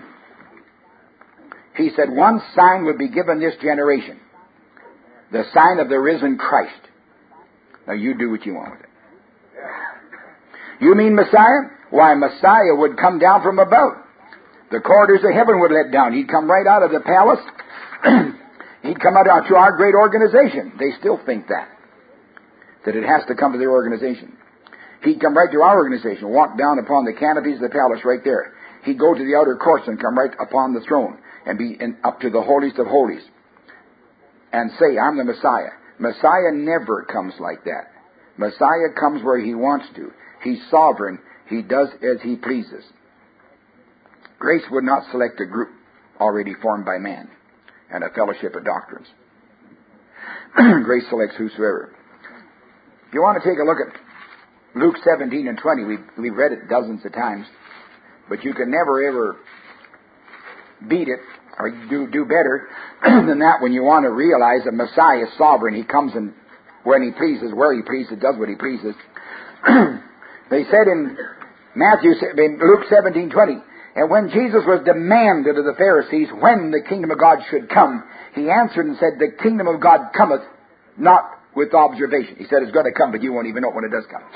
He said one sign would be given this generation. The sign of the risen Christ. Now you do what you want with it. You mean Messiah? Why, Messiah would come down from above. The corridors of heaven would let down. He'd come right out of the palace. He'd come out to our great organization. They still think that. That it has to come to their organization. He'd come right to our organization, walk down upon the canopies of the palace right there. He'd go to the outer courts and come right upon the throne and be in, up to the holiest of holies and say, I'm the Messiah. Messiah never comes like that. Messiah comes where he wants to. He's sovereign. He does as he pleases. Grace would not select a group already formed by man and a fellowship of doctrines. Grace selects whosoever. If you want to take a look at Luke seventeen and twenty, we've, we've read it dozens of times, but you can never ever beat it or do, do better than that when you want to realize that Messiah is sovereign. He comes in when he pleases, where he pleases, does what he pleases. They said in Matthew, in Luke seventeen twenty, and when Jesus was demanded of the Pharisees when the kingdom of God should come, he answered and said, the kingdom of God cometh not with observation. He said it's going to come, but you won't even know when it does come.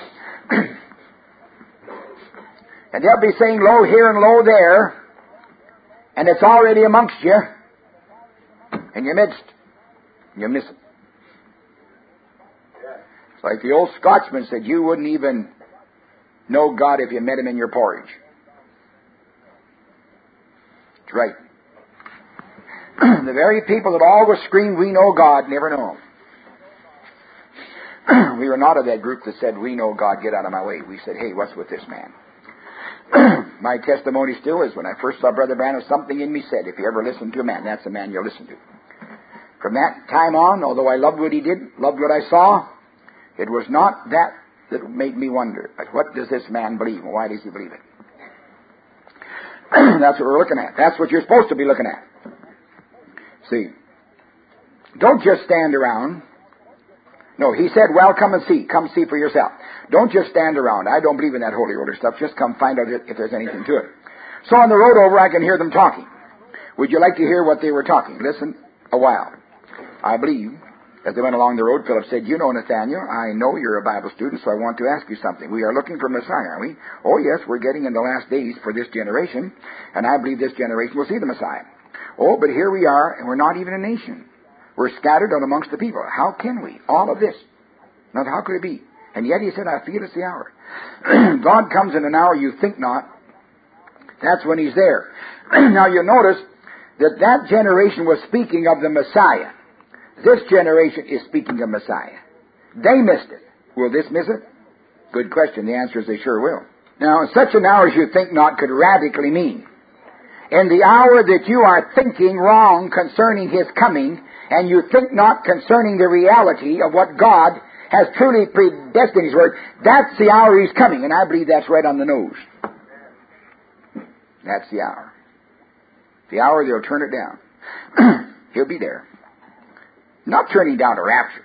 And they'll be saying, lo here and lo there, and it's already amongst you, in your midst. You miss it. It's like the old Scotsman said, you wouldn't even know God if you met him in your porridge. That's right. The very people that always scream, we know God, never know him. We were not of that group that said, we know God, get out of my way. We said, hey, what's with this man? My testimony still is, when I first saw Brother Branham, something in me said, if you ever listen to a man, that's the man you'll listen to. From that time on, although I loved what he did, loved what I saw, it was not that that made me wonder, but what does this man believe, and why does he believe it? That's what we're looking at. That's what you're supposed to be looking at. See, don't just stand around. No, he said, well, come and see. Come see for yourself. Don't just stand around. I don't believe in that holy order stuff. Just come find out if there's anything to it. So on the road over, I can hear them talking. Would you like to hear what they were talking? Listen a while. I believe, as they went along the road, Philip said, you know, Nathaniel, I know you're a Bible student, so I want to ask you something. We are looking for Messiah, aren't we? Oh, yes, we're getting in the last days for this generation, and I believe this generation will see the Messiah. Oh, but here we are, and we're not even a nation. We're scattered out amongst the people. How can we? All of this. Now, how could it be? And yet he said, I feel it's the hour. God comes in an hour you think not. That's when he's there. Now, you notice that that generation was speaking of the Messiah. This generation is speaking of Messiah. They missed it. Will this miss it? Good question. The answer is they sure will. Now, such an hour as you think not could radically mean, in the hour that you are thinking wrong concerning his coming, and you think not concerning the reality of what God has truly predestined in his word, that's the hour he's coming, and I believe that's right on the nose. That's the hour. The hour they'll turn it down. He'll be there. Not turning down to rapture.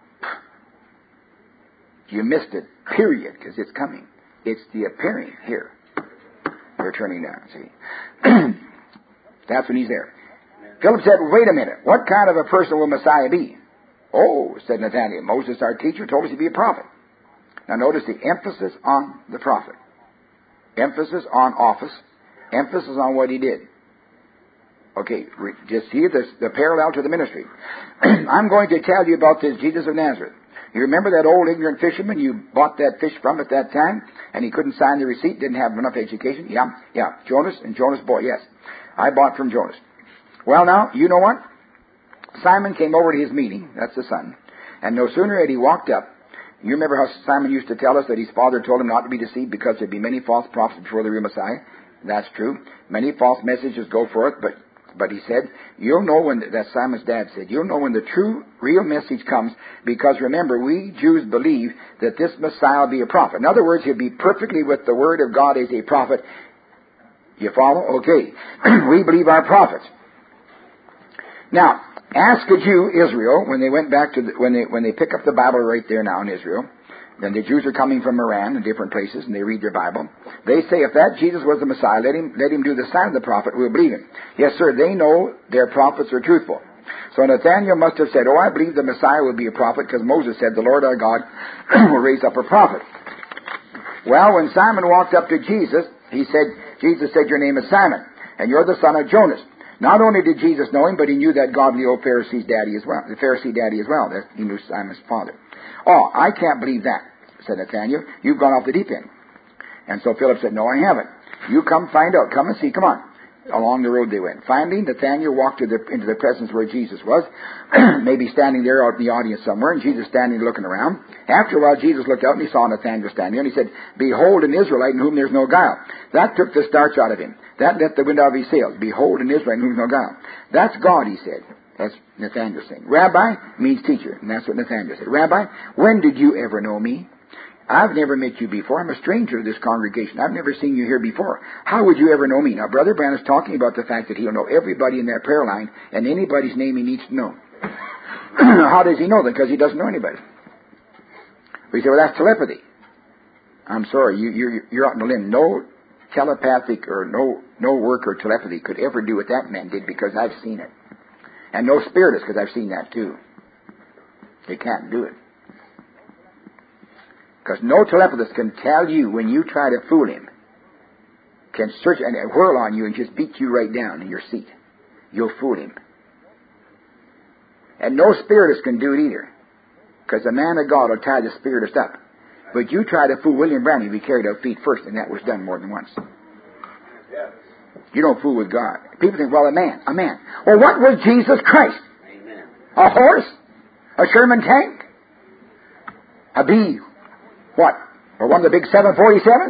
You missed it, period, because it's coming. It's the appearing here. They're turning down, see. That's when he's there. Philip said, wait a minute, what kind of a person will Messiah be? Oh, said Nathaniel, Moses, our teacher, told us to be a prophet. Now notice the emphasis on the prophet. Emphasis on office. Emphasis on what he did. Okay, just see the, the parallel to the ministry. I'm going to tell you about this Jesus of Nazareth. You remember that old ignorant fisherman you bought that fish from at that time, and he couldn't sign the receipt, didn't have enough education? Yeah, yeah, Jonas and Jonas' boy, yes. I bought from Jonas. Well, now, you know what? Simon came over to his meeting, that's the son, and no sooner had he walked up You remember how Simon used to tell us that his father told him not to be deceived because there'd be many false prophets before the real Messiah? That's true. Many false messages go forth, but but he said, you'll know when, that Simon's dad said, you'll know when the true, real message comes, because remember, we Jews believe that this Messiah will be a prophet. In other words, he'll be perfectly with the Word of God as a prophet. You follow? Okay. We believe our prophets. Now, ask a Jew, Israel, when they went back to, the, when they when they pick up the Bible right there now in Israel, then the Jews are coming from Iran and different places, and they read their Bible. They say, if that Jesus was the Messiah, let him let him do the sign of the prophet, we'll believe him. Yes, sir, they know their prophets are truthful. So Nathanael must have said, oh, I believe the Messiah will be a prophet, because Moses said, the Lord our God will raise up a prophet. Well, when Simon walked up to Jesus, he said, Jesus said, your name is Simon, and you're the son of Jonas. Not only did Jesus know him, but he knew that godly old Pharisee's daddy as well, the Pharisee daddy as well. That he knew Simon's father. Oh, I can't believe that, said Nathanael. You've gone off the deep end. And so Philip said, no, I haven't. You come find out. Come and see. Come on. Along the road they went. Finally, Nathanael walked to the, into the presence where Jesus was, maybe standing there out in the audience somewhere, and Jesus standing looking around. After a while, Jesus looked out and he saw Nathanael standing there, and he said, behold, an Israelite in whom there's no guile. That took the starch out of him. That let the wind out of his sails. Behold, an Israelite in whom there's no guile. That's God, he said. That's Nathanael saying. Rabbi means teacher, and that's what Nathanael said. Rabbi, when did you ever know me? I've never met you before. I'm a stranger to this congregation. I've never seen you here before. How would you ever know me? Now, Brother Branham is talking about the fact that he'll know everybody in that prayer line and anybody's name he needs to know. How does he know them? Because he doesn't know anybody. We say, well, that's telepathy. I'm sorry, you, you're, you're out on the limb. No telepathic or no, no work or telepathy could ever do what that man did, because I've seen it. And no spiritist, because I've seen that too. They can't do it. Because no telepathist can tell you when you try to fool him, can search and whirl on you and just beat you right down in your seat. You'll fool him. And no spiritist can do it either, because the man of God will tie the spiritist up. But you try to fool William Branham, he carried out feet first, and that was done more than once. Yes. You don't fool with God. People think, well, a man, a man. Well, what was Jesus Christ? Amen. A horse? A Sherman tank? A bee? What? Or one of the big seven forty-sevens?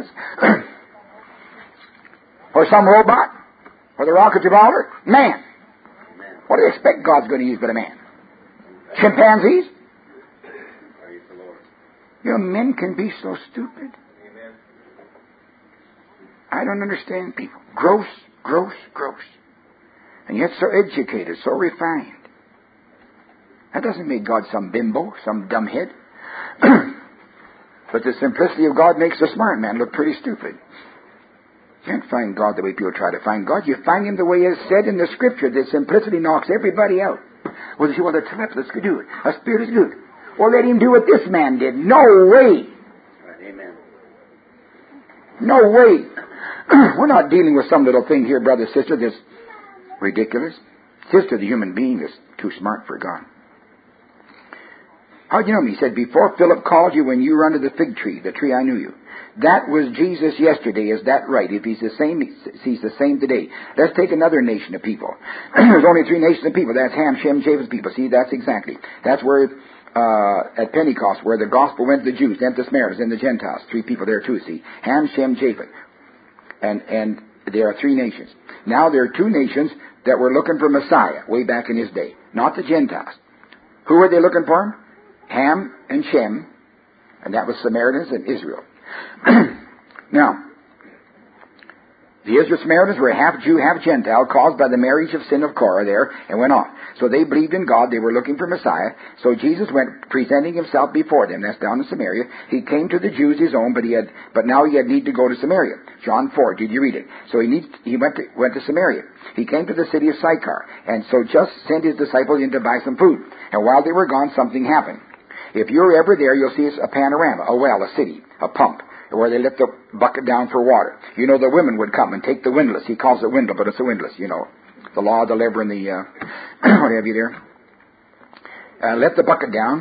Or some robot? Or the Rock of Gibraltar? Man. Amen. What do you expect God's going to use but a man? Chimpanzees? You know, men can be so stupid. Amen. I don't understand people. Gross, gross, gross. And yet so educated, so refined. That doesn't make God some bimbo, some dumbhead. But the simplicity of God makes the smart man look pretty stupid. You can't find God the way people try to find God. You find Him the way it is said in the Scripture. The simplicity knocks everybody out. Well, you say, well, the telepathist could do it. A spirit is good. Well, let him do what this man did. No way. Amen. No way. We're not dealing with some little thing here, brother, sister, that's ridiculous. Sister, the human being, is too smart for God. How'd you know me? He said, before Philip called you when you were under the fig tree, the tree I knew you. That was Jesus yesterday. Is that right? If he's the same, he's the same today. Let's take another nation of people. There's only three nations of people. That's Ham, Shem, Japheth people. See, that's exactly. That's where... Uh, at Pentecost, where the gospel went to the Jews, then to Samaritans, then the Gentiles. Three people there too, see. Ham, Shem, Japheth. And, and there are three nations. Now there are two nations that were looking for Messiah way back in his day. Not the Gentiles. Who were they looking for him? Ham and Shem. And that was Samaritans and Israel. Now, the Israel Samaritans were half Jew, half Gentile, caused by the marriage of sin of Korah there, and went on. So they believed in God. They were looking for Messiah. So Jesus went presenting himself before them. That's down in Samaria. He came to the Jews, his own, but he had, but now he had need to go to Samaria. John four. Did you read it? So he needs, he went to, went to Samaria. He came to the city of Sychar, and so just sent his disciples in to buy some food. And while they were gone, something happened. If you're ever there, you'll see a panorama, a well, a city, a pump, where they let the bucket down for water. You know, the women would come and take the windlass. He calls it windlass, but it's a windlass, you know. The law, the lever, and the, uh, what have you there. Uh, let the bucket down,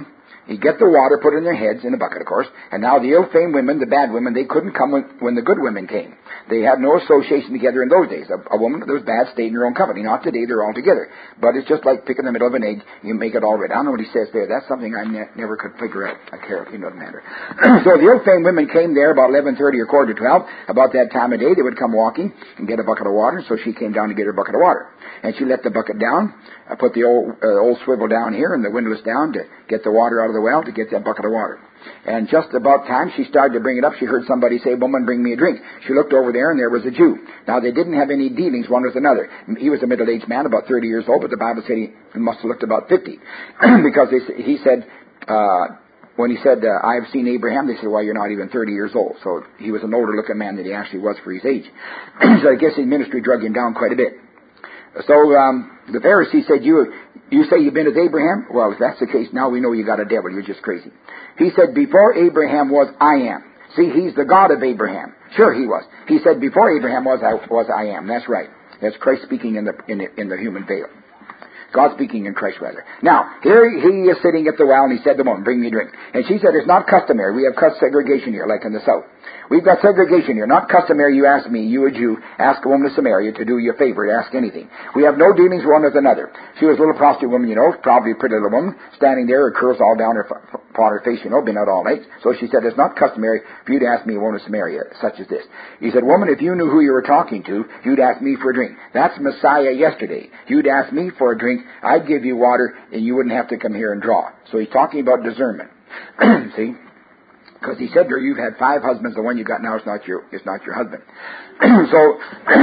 You get the water, put it in their heads, in a bucket, of course, and now the ill-famed women, the bad women, they couldn't come when, when the good women came. They had no association together in those days. A, a woman that was bad stayed in her own company. Not today, they're all together. But it's just like picking the middle of an egg, you make it all red. I don't know what he says there. That's something I ne- never could figure out. I care, it doesn't matter. So the ill-famed women came there about eleven thirty or quarter to twelve. About that time of day, they would come walking and get a bucket of water, so she came down to get her bucket of water. And she let the bucket down, uh, put the old, uh, old swivel down here and the windlass down to get the water out of the well, to get that bucket of water. And just about time she started to bring it up, she heard somebody say, "Woman, bring me a drink." She looked over there, and there was a Jew. Now, they didn't have any dealings one with another. He was a middle-aged man, about thirty years old, but the Bible said he must have looked about fifty. Because they, he said, uh, when he said, uh, "I have seen Abraham," they said, "Well, you're not even thirty years old." So he was an older-looking man than he actually was for his age. So I guess his ministry drug him down quite a bit. So um, the Pharisee said, you you say you've been with Abraham? Well, if that's the case, now we know you got a devil. You're just crazy. He said, before Abraham was, I am. See, he's the God of Abraham. Sure, he was. He said, before Abraham was, I was, I am. That's right. That's Christ speaking in the in the, in the human veil. God speaking in Christ, rather. Now, here he is sitting at the well, and he said to the woman, "Bring me a drink." And she said, "It's not customary. We have cut segregation here, like in the South. We've got segregation here. Not customary, you ask me, you a Jew, ask a woman of Samaria to do you a favor, to ask anything. We have no dealings one with another." She was a little prostitute woman, you know, probably a pretty little woman, standing there, her curls all down her, upon her face, you know, been out all night. So she said, "It's not customary for you to ask me a woman of Samaria, such as this." He said, "Woman, if you knew who you were talking to, you'd ask me for a drink. That's Messiah yesterday. You'd ask me for a drink, I'd give you water, and you wouldn't have to come here and draw." So he's talking about discernment. See? Because he said to her, "You've had five husbands. The one you got now is not your is not your husband." So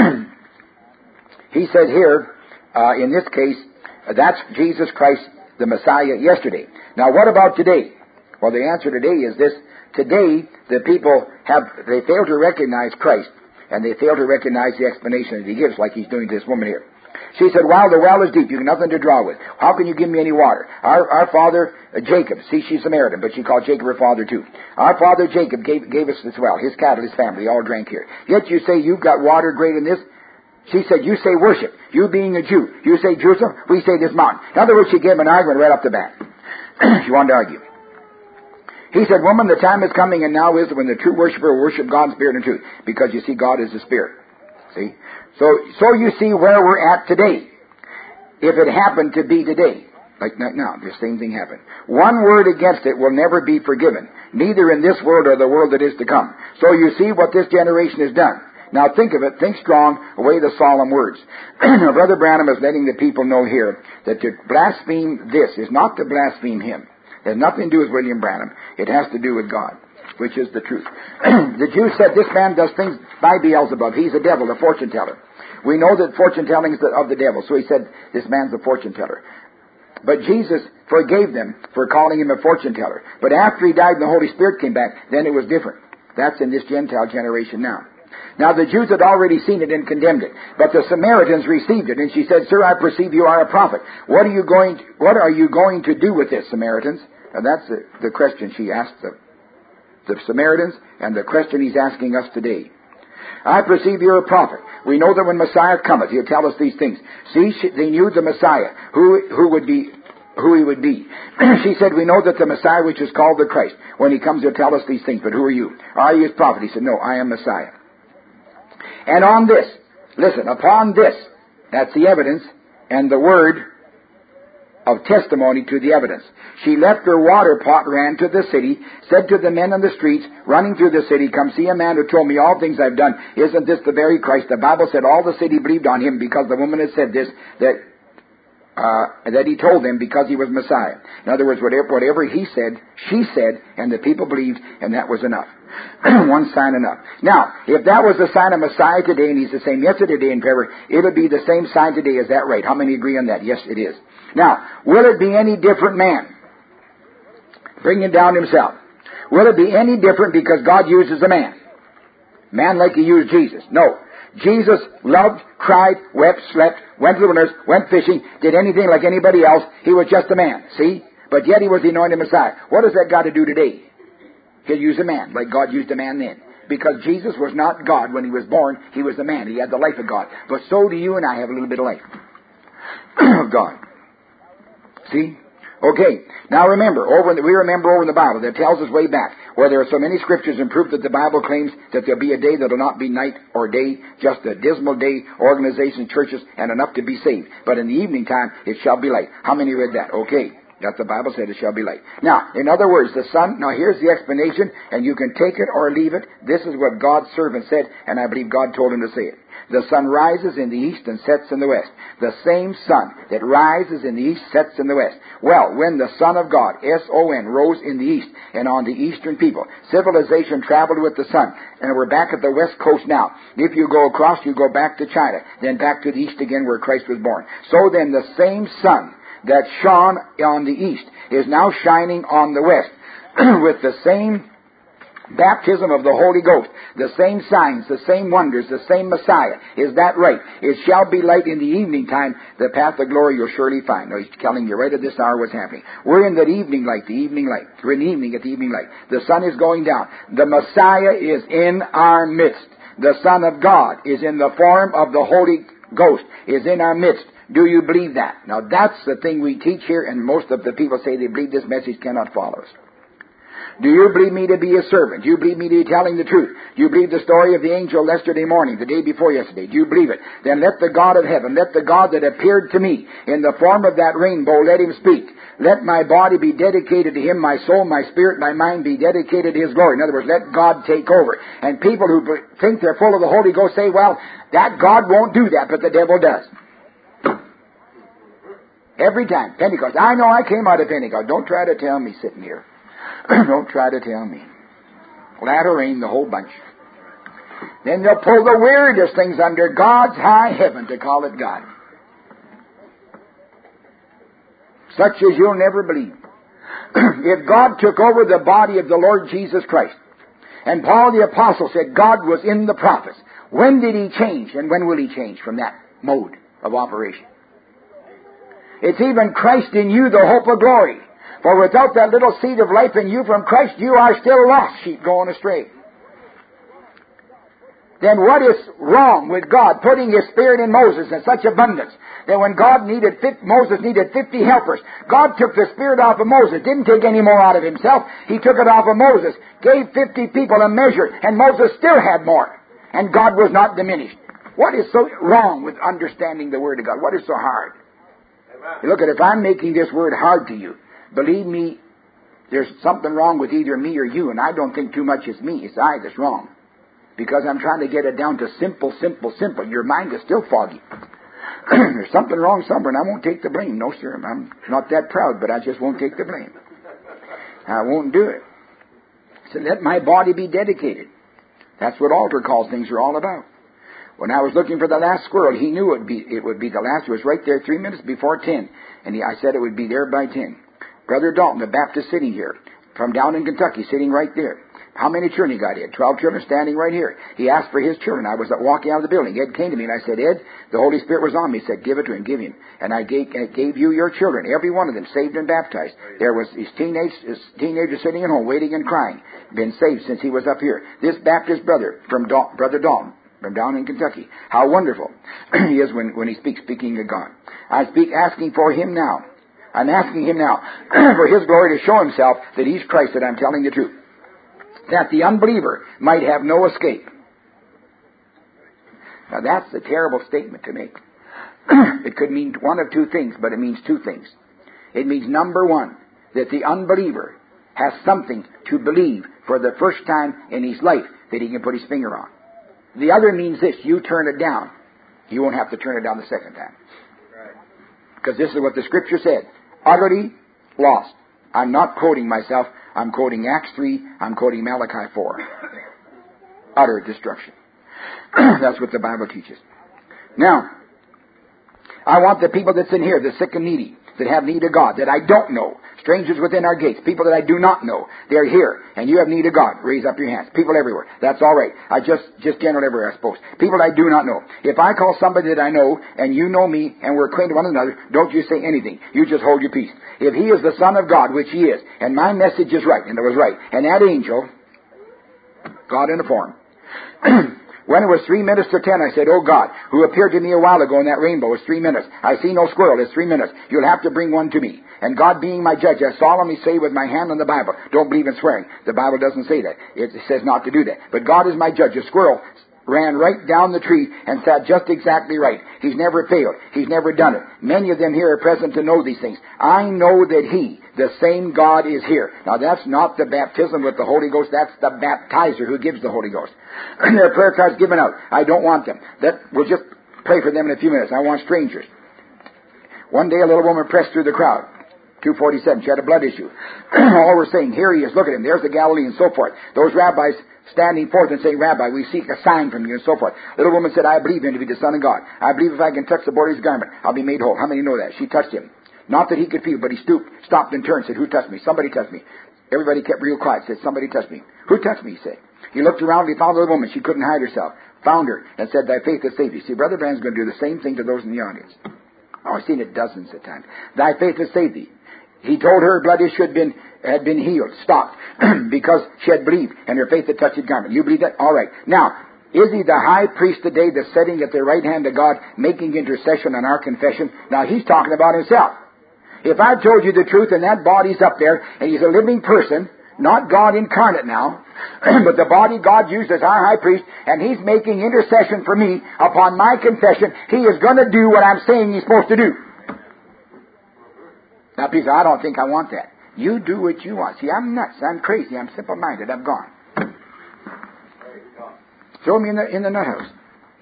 he said here, uh, in this case, uh, that's Jesus Christ, the Messiah, yesterday. Now, what about today? Well, the answer today is this: today the people have they fail to recognize Christ, and they fail to recognize the explanation that he gives, like he's doing to this woman here. She said, "While the well is deep, you have nothing to draw with. How can you give me any water? Our, our father, uh, Jacob," see, she's Samaritan, but she called Jacob her father too. "Our father Jacob gave, gave us this well, his cattle, his family, all drank here. Yet you say you've got water greater than this?" She said, "You say worship. You being a Jew. You say Jerusalem. We say this mountain." In other words, she gave him an argument right off the bat. She wanted to argue. He said, "Woman, the time is coming, and now is when the true worshiper will worship God in spirit and truth." Because you see, God is a spirit. See? So, so you see where we're at today. If it happened to be today, like now, the same thing happened. One word against it will never be forgiven, neither in this world or the world that is to come. So you see what this generation has done. Now think of it, think strong, away the solemn words. Brother Branham is letting the people know here that to blaspheme this is not to blaspheme him. It has nothing to do with William Branham. It has to do with God, which is the truth. The Jews said this man does things by Beelzebub. He's a devil, a fortune teller. We know that fortune telling is of the devil, so he said this man's a fortune teller. But Jesus forgave them for calling him a fortune teller. But after he died and the Holy Spirit came back, then it was different. That's in this Gentile generation now. Now the Jews had already seen it and condemned it, but the Samaritans received it. And she said, "Sir, I perceive you are a prophet. What are you going to, what are you going to do with this, Samaritans?" And that's the, the question she asked the, the Samaritans, and the question he's asking us today. "I perceive you're a prophet. We know that when Messiah cometh, he'll tell us these things." See, she, they knew the Messiah, who who would be, who he would be. She said, "We know that the Messiah, which is called the Christ, when he comes, he'll tell us these things. But who are you? Are you his prophet?" He said, "No, I am Messiah. And on this," listen, "upon this," that's the evidence, and the word of testimony to the evidence. "She left her water pot, ran to the city, said to the men on the streets, running through the city, 'Come see a man who told me all things I've done. Isn't this the very Christ?' The Bible said all the city believed on him because the woman had said this, that uh, that he told them because he was Messiah." In other words, whatever, whatever he said, she said, and the people believed, and that was enough. One sign enough. Now, if that was the sign of Messiah today, and he's the same yesterday, today, and forever, it'll be the same sign today. Is that right? How many agree on that? Yes, it is. Now, will it be any different, man? Bringing down himself. Will it be any different because God uses a man? Man like he used Jesus? No. Jesus loved, cried, wept, slept, went to the wilderness, went fishing, did anything like anybody else. He was just a man. See? But yet he was the anointed Messiah. What has that got to do today? He'll use a man like God used a man then. Because Jesus was not God when he was born. He was the man. He had the life of God. But so do you and I have a little bit of life of God. See? Okay, now remember, over in the, we remember over in the Bible that tells us way back where there are so many scriptures and proof that the Bible claims that there'll be a day that will not be night or day, just a dismal day, organizations, churches, and enough to be saved. But in the evening time, it shall be light. How many read that? Okay. That the Bible said it shall be light. Now, in other words, the sun, now here's the explanation, and you can take it or leave it. This is what God's servant said, and I believe God told him to say it. The sun rises in the east and sets in the west. The same sun that rises in the east sets in the west. Well, when the Son of God, S O N, rose in the east and on the eastern people, civilization traveled with the sun, and we're back at the west coast now. If you go across, you go back to China, then back to the east again where Christ was born. So then the same sun that shone on the east is now shining on the west with the same baptism of the Holy Ghost, the same signs, the same wonders, the same Messiah. Is that right? It shall be light in the evening time. The path of glory you'll surely find. Now he's telling you right at this hour what's happening. We're in that evening light, the evening light. We're in the evening at the evening light. The sun is going down. The Messiah is in our midst. The Son of God is in the form of the Holy Ghost, is in our midst. Do you believe that? Now that's the thing we teach here, and most of the people say they believe this message cannot follow us. Do you believe me to be a servant? Do you believe me to be telling the truth? Do you believe the story of the angel yesterday morning, the day before yesterday? Do you believe it? Then let the God of heaven, let the God that appeared to me in the form of that rainbow, let him speak. Let my body be dedicated to him, my soul, my spirit, my mind be dedicated to his glory. In other words, let God take over. And people who think they're full of the Holy Ghost say, well, that God won't do that, but the devil does. Every time. Pentecost. I know I came out of Pentecost. Don't try to tell me sitting here. Don't try to tell me. Latter rain, the whole bunch. Then they'll pull the weirdest things under God's high heaven to call it God. Such as you'll never believe. If God took over the body of the Lord Jesus Christ, and Paul the Apostle said God was in the prophets, when did he change, and when will he change from that mode of operation? It's even Christ in you, the hope of glory. For without that little seed of life in you from Christ, you are still lost sheep going astray. Then what is wrong with God putting His Spirit in Moses in such abundance that when God needed, Moses needed fifty helpers, God took the Spirit off of Moses, didn't take any more out of Himself. He took it off of Moses, gave fifty people a measure, and Moses still had more. And God was not diminished. What is so wrong with understanding the Word of God? What is so hard? Look, at if I'm making this word hard to you, believe me, there's something wrong with either me or you, and I don't think too much it's me. It's I that's wrong. Because I'm trying to get it down to simple, simple, simple. Your mind is still foggy. There's something wrong somewhere, and I won't take the blame. No, sir, I'm not that proud, but I just won't take the blame. I won't do it. So let my body be dedicated. That's what altar calls things are all about. When I was looking for the last squirrel, he knew it would be, it would be the last. It was right there three minutes before ten. And he, I said it would be there by ten. Brother Dalton, the Baptist sitting here, from down in Kentucky, sitting right there. How many children he got? He had twelve children standing right here. He asked for his children. I was walking out of the building. Ed came to me and I said, Ed, the Holy Spirit was on me. He said, give it to him, give him. And I gave, I gave you your children, every one of them, saved and baptized. There was his teenage, his teenager sitting at home, waiting and crying, been saved since he was up here. This Baptist brother, from Dal- Brother Dalton, from down in Kentucky. How wonderful he is when, when he speaks, speaking of God. I speak asking for him now. I'm asking him now for his glory to show himself that he's Christ, that I'm telling the truth. That the unbeliever might have no escape. Now that's a terrible statement to make. It could mean one of two things, but it means two things. It means, number one, that the unbeliever has something to believe for the first time in his life that he can put his finger on. The other means this: you turn it down. You won't have to turn it down the second time. Because this is what the Scripture said. Utterly lost. I'm not quoting myself. I'm quoting Acts three. I'm quoting Malachi four. Utter destruction. That's what the Bible teaches. Now, I want the people that's in here, the sick and needy, that have need of God, that I don't know, strangers within our gates, people that I do not know, they're here, and you have need of God. Raise up your hands. People everywhere. That's all right. I just, just general everywhere, I suppose. People I do not know. If I call somebody that I know, and you know me, and we're acquainted with one another, don't you say anything. You just hold your peace. If he is the Son of God, which he is, and my message is right, and it was right, and that angel, God in a form, When it was three minutes to ten, I said, oh God, who appeared to me a while ago in that rainbow, it's three minutes. I see no squirrel, it's three minutes. You'll have to bring one to me. And God being my judge, I solemnly say with my hand on the Bible, don't believe in swearing. The Bible doesn't say that. It says not to do that. But God is my judge. A squirrel ran right down the tree and sat just exactly right. He's never failed. He's never done it. Many of them here are present to know these things. I know that He, the same God, is here. Now that's not the baptism with the Holy Ghost. That's the baptizer who gives the Holy Ghost. There are prayer cards given out. I don't want them. That we'll just pray for them in a few minutes. I want strangers. One day a little woman pressed through the crowd. two forty-seven. She had a blood issue. All were saying, here he is. Look at him. There's the Galilee and so forth. Those rabbis standing forth and saying, Rabbi, we seek a sign from you and so forth. Little woman said, I believe him to be the Son of God. I believe if I can touch the border of his garment, I'll be made whole. How many know that? She touched him. Not that he could feel, but he stooped, stopped and turned, said, who touched me? Somebody touched me. Everybody kept real quiet, said, somebody touched me. Who touched me, he said. He looked around, he found the little woman. She couldn't hide herself. Found her and said, thy faith has saved you. See, Brother Branham's going to do the same thing to those in the audience. Oh, I've seen it dozens of times. Thy faith has saved thee. He told her blood issue had been, had been healed, stopped, because she had believed, and her faith had touched his garment. You believe that? All right. Now, is he the high priest today that's sitting at the right hand of God, making intercession on our confession? Now, he's talking about himself. If I told you the truth and that body's up there, and he's a living person, not God incarnate now, but the body God used as our high priest, and he's making intercession for me upon my confession, he is going to do what I'm saying he's supposed to do. Now, please, I don't think I want that. You do what you want. See, I'm nuts. I'm crazy. I'm simple-minded. I'm gone. Throw me in the, in the nut house.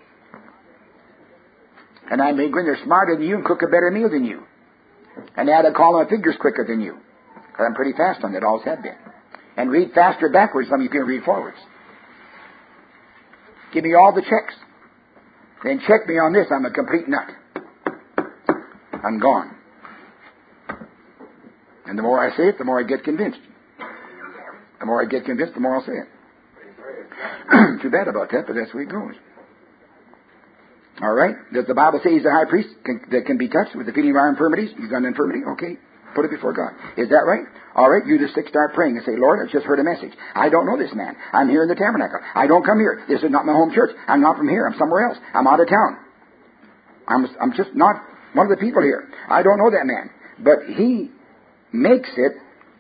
And I may go in there smarter than you and cook a better meal than you. And add a column of figures quicker than you. Because I'm pretty fast on that. Always have been. And read faster backwards than you can read forwards. Give me all the checks. Then check me on this. I'm a complete nut. I'm gone. And the more I say it, the more I get convinced. The more I get convinced, the more I'll say it. Too bad about that, but that's the way it goes. All right? Does the Bible say he's a high priest can, that can be touched with the feeling of our infirmities? He's got an infirmity? Okay. Put it before God. Is that right? All right. You just start praying and say, Lord, I've just heard a message. I don't know this man. I'm here in the tabernacle. I don't come here. This is not my home church. I'm not from here. I'm somewhere else. I'm out of town. I'm, I'm just not one of the people here. I don't know that man. But he makes it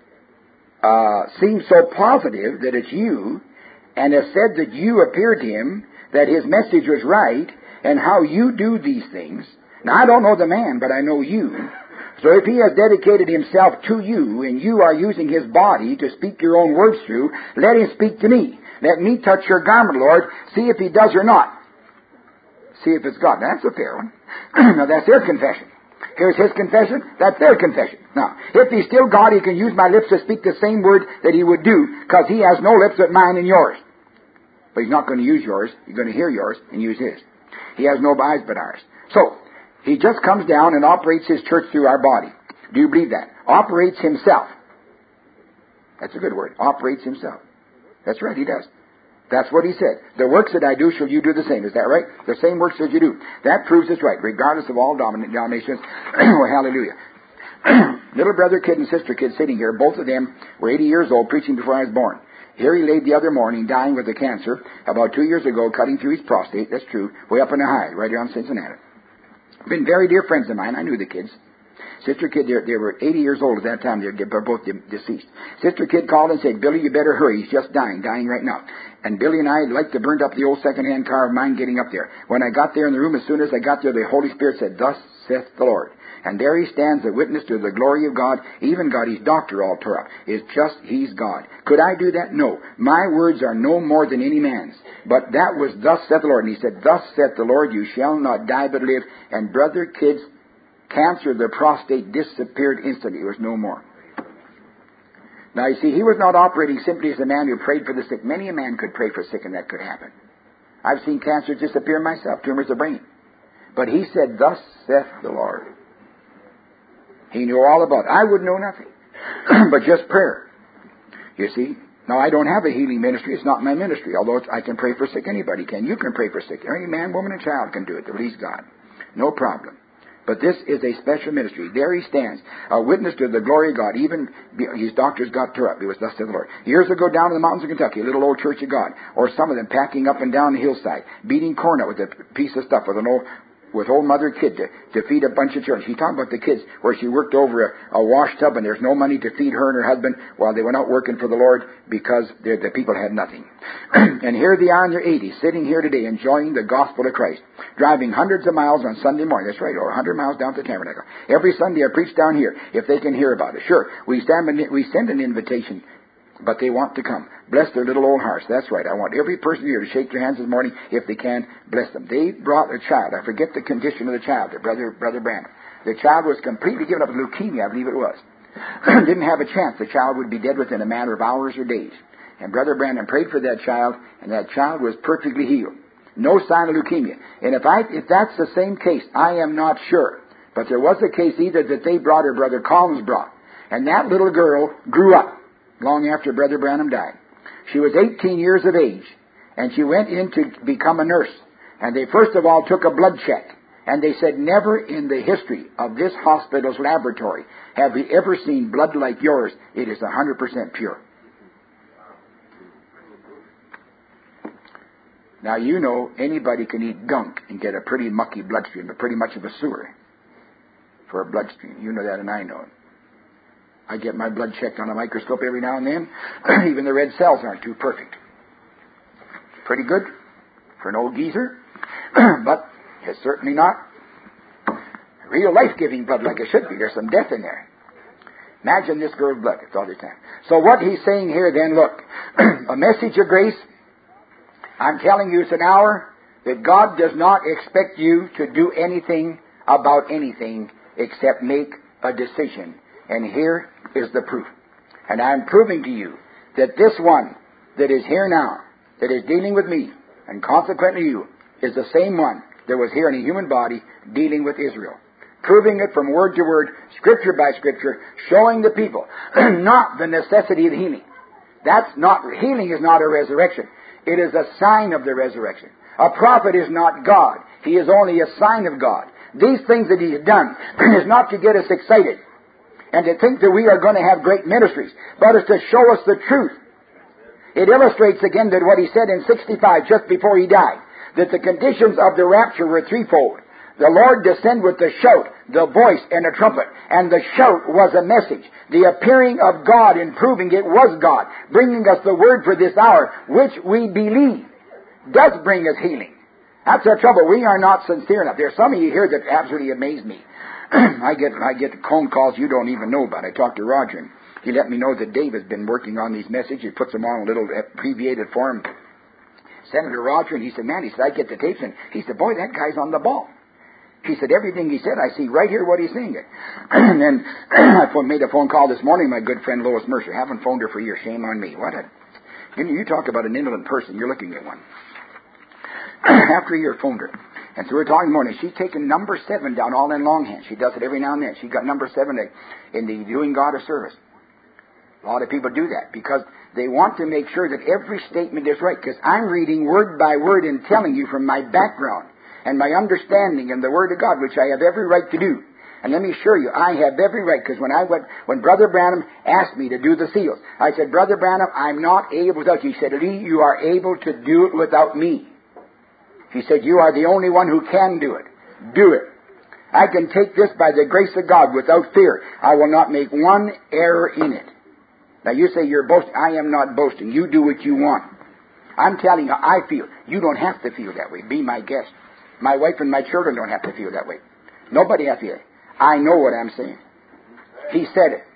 uh, seem so positive that it's you, and has said that you appeared to him, that his message was right, and how you do these things. Now, I don't know the man, but I know you. So if he has dedicated himself to you, and you are using his body to speak your own words through, let him speak to me. Let me touch your garment, Lord. See if he does or not. See if it's God. Now, that's a fair one. Now, that's their confession. Here's his confession. That's their confession. Now, if he's still God, he can use my lips to speak the same word that he would do, because he has no lips but mine and yours. But he's not going to use yours. He's going to hear yours and use his. He has no eyes but ours. So, he just comes down and operates his church through our body. Do you believe that? Operates himself. That's a good word. Operates himself. That's right, he does. That's what he said. The works that I do shall you do the same. Is that right? The same works as you do. That proves it's right, regardless of all dominant denominations. Oh, hallelujah. Little brother kid and sister kid sitting here, both of them were eighty years old, preaching before I was born. Here he laid the other morning, dying with a cancer, about two years ago, cutting through his prostate. That's true. Way up in the high, right around Cincinnati. Been very dear friends of mine. I knew the kids. Sister kid, they, they were eighty years old at that time. They were both deceased. Sister kid called and said, Billy, you better hurry. He's just dying, dying right now. And Billy and I liked to burn up the old second-hand car of mine getting up there. When I got there in the room, as soon as I got there, the Holy Spirit said, thus saith the Lord. And there he stands, a witness to the glory of God. Even God, his doctor all tore up. It's just, he's God. Could I do that? No. My words are no more than any man's. But that was thus saith the Lord. And he said, thus saith the Lord, you shall not die but live. And brother kids, cancer of the prostate disappeared instantly. It was no more. Now, you see, he was not operating simply as a man who prayed for the sick. Many a man could pray for sick, and that could happen. I've seen cancer disappear myself, tumors of brain. But he said, thus saith the Lord. He knew all about it. I would know nothing, but just prayer. You see? Now, I don't have a healing ministry. It's not my ministry, although it's, I can pray for sick. Anybody can. You can pray for sick. Any man, woman, and child can do it. Please God. No problem. But this is a special ministry. There he stands, a witness to the glory of God. Even his doctors got tore up. He was thus to the Lord. Years ago, down in the mountains of Kentucky, a little old Church of God, or some of them packing up and down the hillside, beating corn out with a piece of stuff with an old with old mother kid to, to feed a bunch of children. She talked about the kids where she worked over a, a wash tub and there's no money to feed her and her husband while they went out working for the Lord because the people had nothing. And here they are in their eighties, sitting here today enjoying the gospel of Christ, driving hundreds of miles on Sunday morning. That's right, or one hundred miles down to Tabernacle. Every Sunday I preach down here if they can hear about it. Sure, we, stand, we send an invitation, but they want to come. Bless their little old hearts. That's right. I want every person here to shake their hands this morning. If they can, bless them. They brought a child. I forget the condition of the child, their brother, Brother Branham. The child was completely given up with leukemia, I believe it was. Didn't have a chance. The child would be dead within a matter of hours or days. And Brother Branham prayed for that child, and that child was perfectly healed. No sign of leukemia. And if I, if that's the same case, I am not sure. But there was a case either that they brought or Brother Collins brought. And that little girl grew up long after Brother Branham died. She was eighteen years of age, and she went in to become a nurse. And they first of all took a blood check. And they said, never in the history of this hospital's laboratory have we ever seen blood like yours. It is one hundred percent pure. Now, you know, anybody can eat gunk and get a pretty mucky bloodstream, but pretty much of a sewer for a bloodstream. You know that, and I know it. I get my blood checked on a microscope every now and then. Even the red cells aren't too perfect. Pretty good for an old geezer, but it's certainly not real life-giving blood like it should be. There's some death in there. Imagine this girl's blood. It's all this time. So what he's saying here then, look, a message of grace. I'm telling you it's an hour that God does not expect you to do anything about anything except make a decision. And here is the proof. And I'm proving to you that this one that is here now, that is dealing with me, and consequently you, is the same one that was here in a human body dealing with Israel. Proving it from word to word, scripture by scripture, showing the people not the necessity of healing. That's not, healing is not a resurrection. It is a sign of the resurrection. A prophet is not God. He is only a sign of God. These things that he has done is not to get us excited and to think that we are going to have great ministries, but is to show us the truth. It illustrates again that what he said in sixty-five, just before he died, that the conditions of the rapture were threefold. The Lord descended with the shout, the voice, and a trumpet. And the shout was a message. The appearing of God and proving it was God, bringing us the word for this hour, which we believe does bring us healing. That's our trouble. We are not sincere enough. There's some of you here that absolutely amaze me. I get I get phone calls you don't even know about. I talked to Roger, and he let me know that Dave has been working on these messages. He puts them on a little abbreviated form. Senator Roger, and he said, man, he said, I get the tapes, and he said, boy, that guy's on the ball. He said, everything he said, I see right here what he's saying. And then I made a phone call this morning, my good friend Lois Mercer. Haven't phoned her for years. Shame on me. What a... You talk about an indolent person. You're looking at one. After a year, phoned her. And so we were talking this morning. She's taken number seven down all in longhand. She does it every now and then. She got number seven in the Doing God a Service. A lot of people do that because they want to make sure that every statement is right. Because I'm reading word by word and telling you from my background and my understanding and the Word of God, which I have every right to do. And let me assure you, I have every right, because when I went, when Brother Branham asked me to do the seals, I said, Brother Branham, I'm not able without you. He said, Lee, you are able to do it without me. He said, you are the only one who can do it. Do it. I can take this by the grace of God without fear. I will not make one error in it. Now you say you're boasting. I am not boasting. You do what you want. I'm telling you how I feel. You don't have to feel that way. Be my guest. My wife and my children don't have to feel that way. Nobody has to feel it. I know what I'm saying. He said it.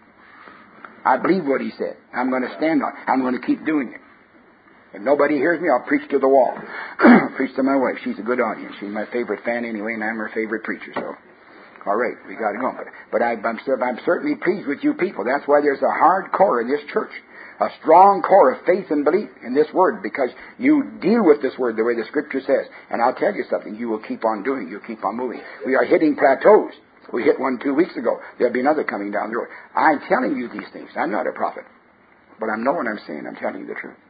I believe what he said. I'm going to stand on it. I'm going to keep doing it. If nobody hears me, I'll preach to the wall. Preach to my wife. She's a good audience. She's my favorite fan anyway, and I'm her favorite preacher. So, all right, we got to go. But, but I, I'm, I'm certainly pleased with you people. That's why there's a hard core in this church. A strong core of faith and belief in this word, because you deal with this word the way the Scripture says. And I'll tell you something, you will keep on doing it. You'll keep on moving. We are hitting plateaus. We hit one two weeks ago. There'll be another coming down the road. I'm telling you these things. I'm not a prophet. But I know what I'm saying. I'm telling you the truth.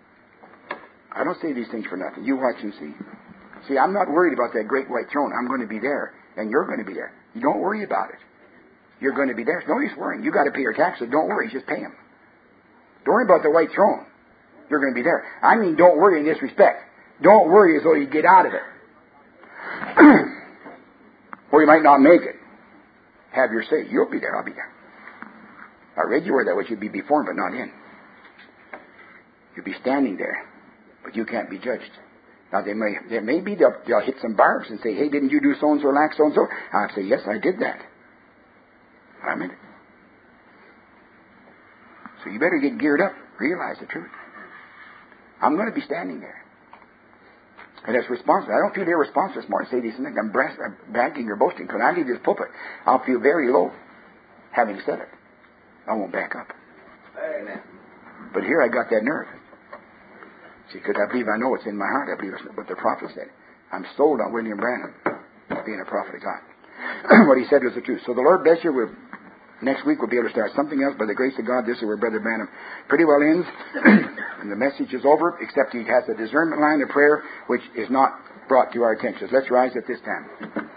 I don't say these things for nothing. You watch and see. See, I'm not worried about that great white throne. I'm going to be there. and you're going to be there. You don't worry about it. You're going to be there. It's no use worrying. You got to pay your taxes. Don't worry. Just pay them. Don't worry about the white throne. You're going to be there. I mean, don't worry in this respect. Don't worry as though you get out of it. Or you might not make it. Have your say. You'll be there. I'll be there. I read you where that was. You'd be before but not in. You'll be standing there, but you can't be judged. Now, they may, there may be, they'll, they'll hit some barbs and say, hey, didn't you do so-and-so, like so-and-so? I'll say, yes, I did that. I'm in it. So you better get geared up. Realize the truth. I'm going to be standing there. And it's responsible. I don't feel irresponsible this morning to say these things. I'm, brass, I'm bragging or boasting. Because I leave this pulpit, I'll feel very low having said it. I won't back up. Amen. But here I got that nerve. See, because I believe I know it's in my heart. I believe it's what the prophet said. I'm sold on William Branham being a prophet of God. What he said was the truth. So the Lord bless you. We'll, next week we'll be able to start something else. By the grace of God, this is where Brother Branham pretty well ends. And the message is over, except he has a discernment line of prayer, which is not brought to our attention. Let's rise at this time.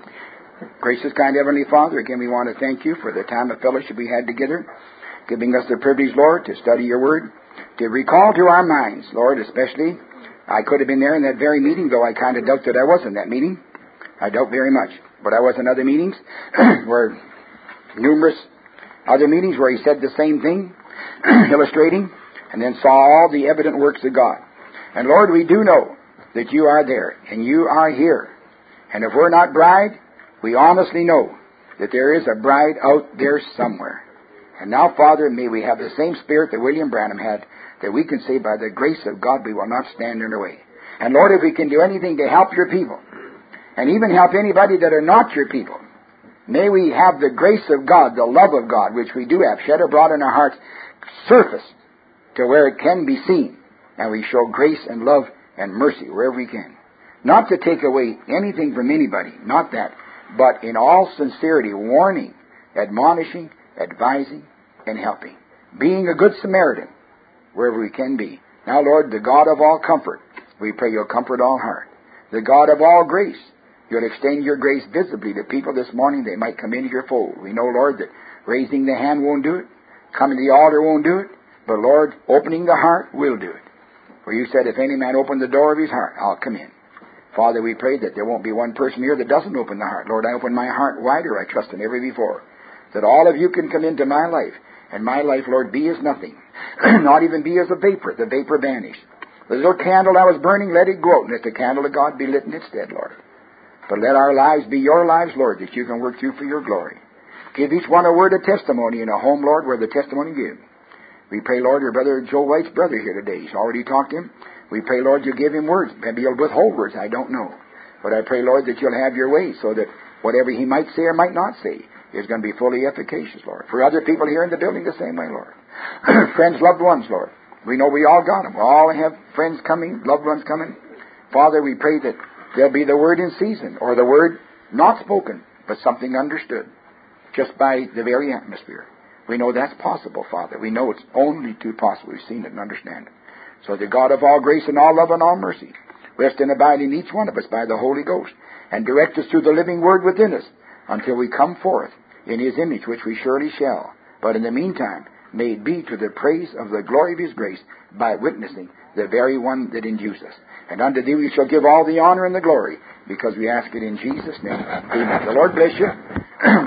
Gracious, kind Heavenly Father, again we want to thank you for the time of fellowship we had together, giving us the privilege, Lord, to study your word, to recall to our minds, Lord, especially, I could have been there in that very meeting, though I kind of doubt that I was in that meeting. I doubt very much. But I was in other meetings, where numerous other meetings where he said the same thing, illustrating, and then saw all the evident works of God. And Lord, we do know that you are there, and you are here. And if we're not bride, we honestly know that there is a bride out there somewhere. And now, Father, may we have the same spirit that William Branham had, that we can say, by the grace of God, we will not stand in the way. And Lord, if we can do anything to help your people, and even help anybody that are not your people, may we have the grace of God, the love of God, which we do have, shed abroad in our hearts, surface to where it can be seen. And we show grace and love and mercy wherever we can. Not to take away anything from anybody, not that, but in all sincerity, warning, admonishing, advising, and helping. Being a good Samaritan wherever we can be. Now, Lord, the God of all comfort, we pray you'll comfort all heart. The God of all grace, you'll extend your grace visibly to people this morning. They might come into your fold. We know, Lord, that raising the hand won't do it. Coming to the altar won't do it. But, Lord, opening the heart will do it. For you said, if any man open the door of his heart, I'll come in. Father, we pray that there won't be one person here that doesn't open the heart. Lord, I open my heart wider, I trust, than ever before. That all of you can come into my life. And my life, Lord, be as nothing. Not even be as a vapor. The vapor vanished. The little candle I was burning, let it go out. And let the candle of God be lit in its stead, Lord. But let our lives be your lives, Lord, that you can work through for your glory. Give each one a word of testimony in a home, Lord, where the testimony gives. We pray, Lord, your brother Joe White's brother here today. He's already talked to him. We pray, Lord, you give him words. Maybe you'll withhold words. I don't know. But I pray, Lord, that you'll have your way so that whatever he might say or might not say is going to be fully efficacious, Lord. For other people here in the building, the same way, Lord. Friends, loved ones, Lord. We know we all got them. We all have friends coming, loved ones coming. Father, we pray that there'll be the word in season, or the word not spoken, but something understood, just by the very atmosphere. We know that's possible, Father. We know it's only too possible. We've seen it and understand it. So the God of all grace and all love and all mercy, rest and abide in each one of us by the Holy Ghost, and direct us through the living word within us, until we come forth in his image, which we surely shall. But in the meantime, may it be to the praise of the glory of his grace, by witnessing the very one that induced us. And unto thee we shall give all the honor and the glory, because we ask it in Jesus' name. Amen. The Lord bless you.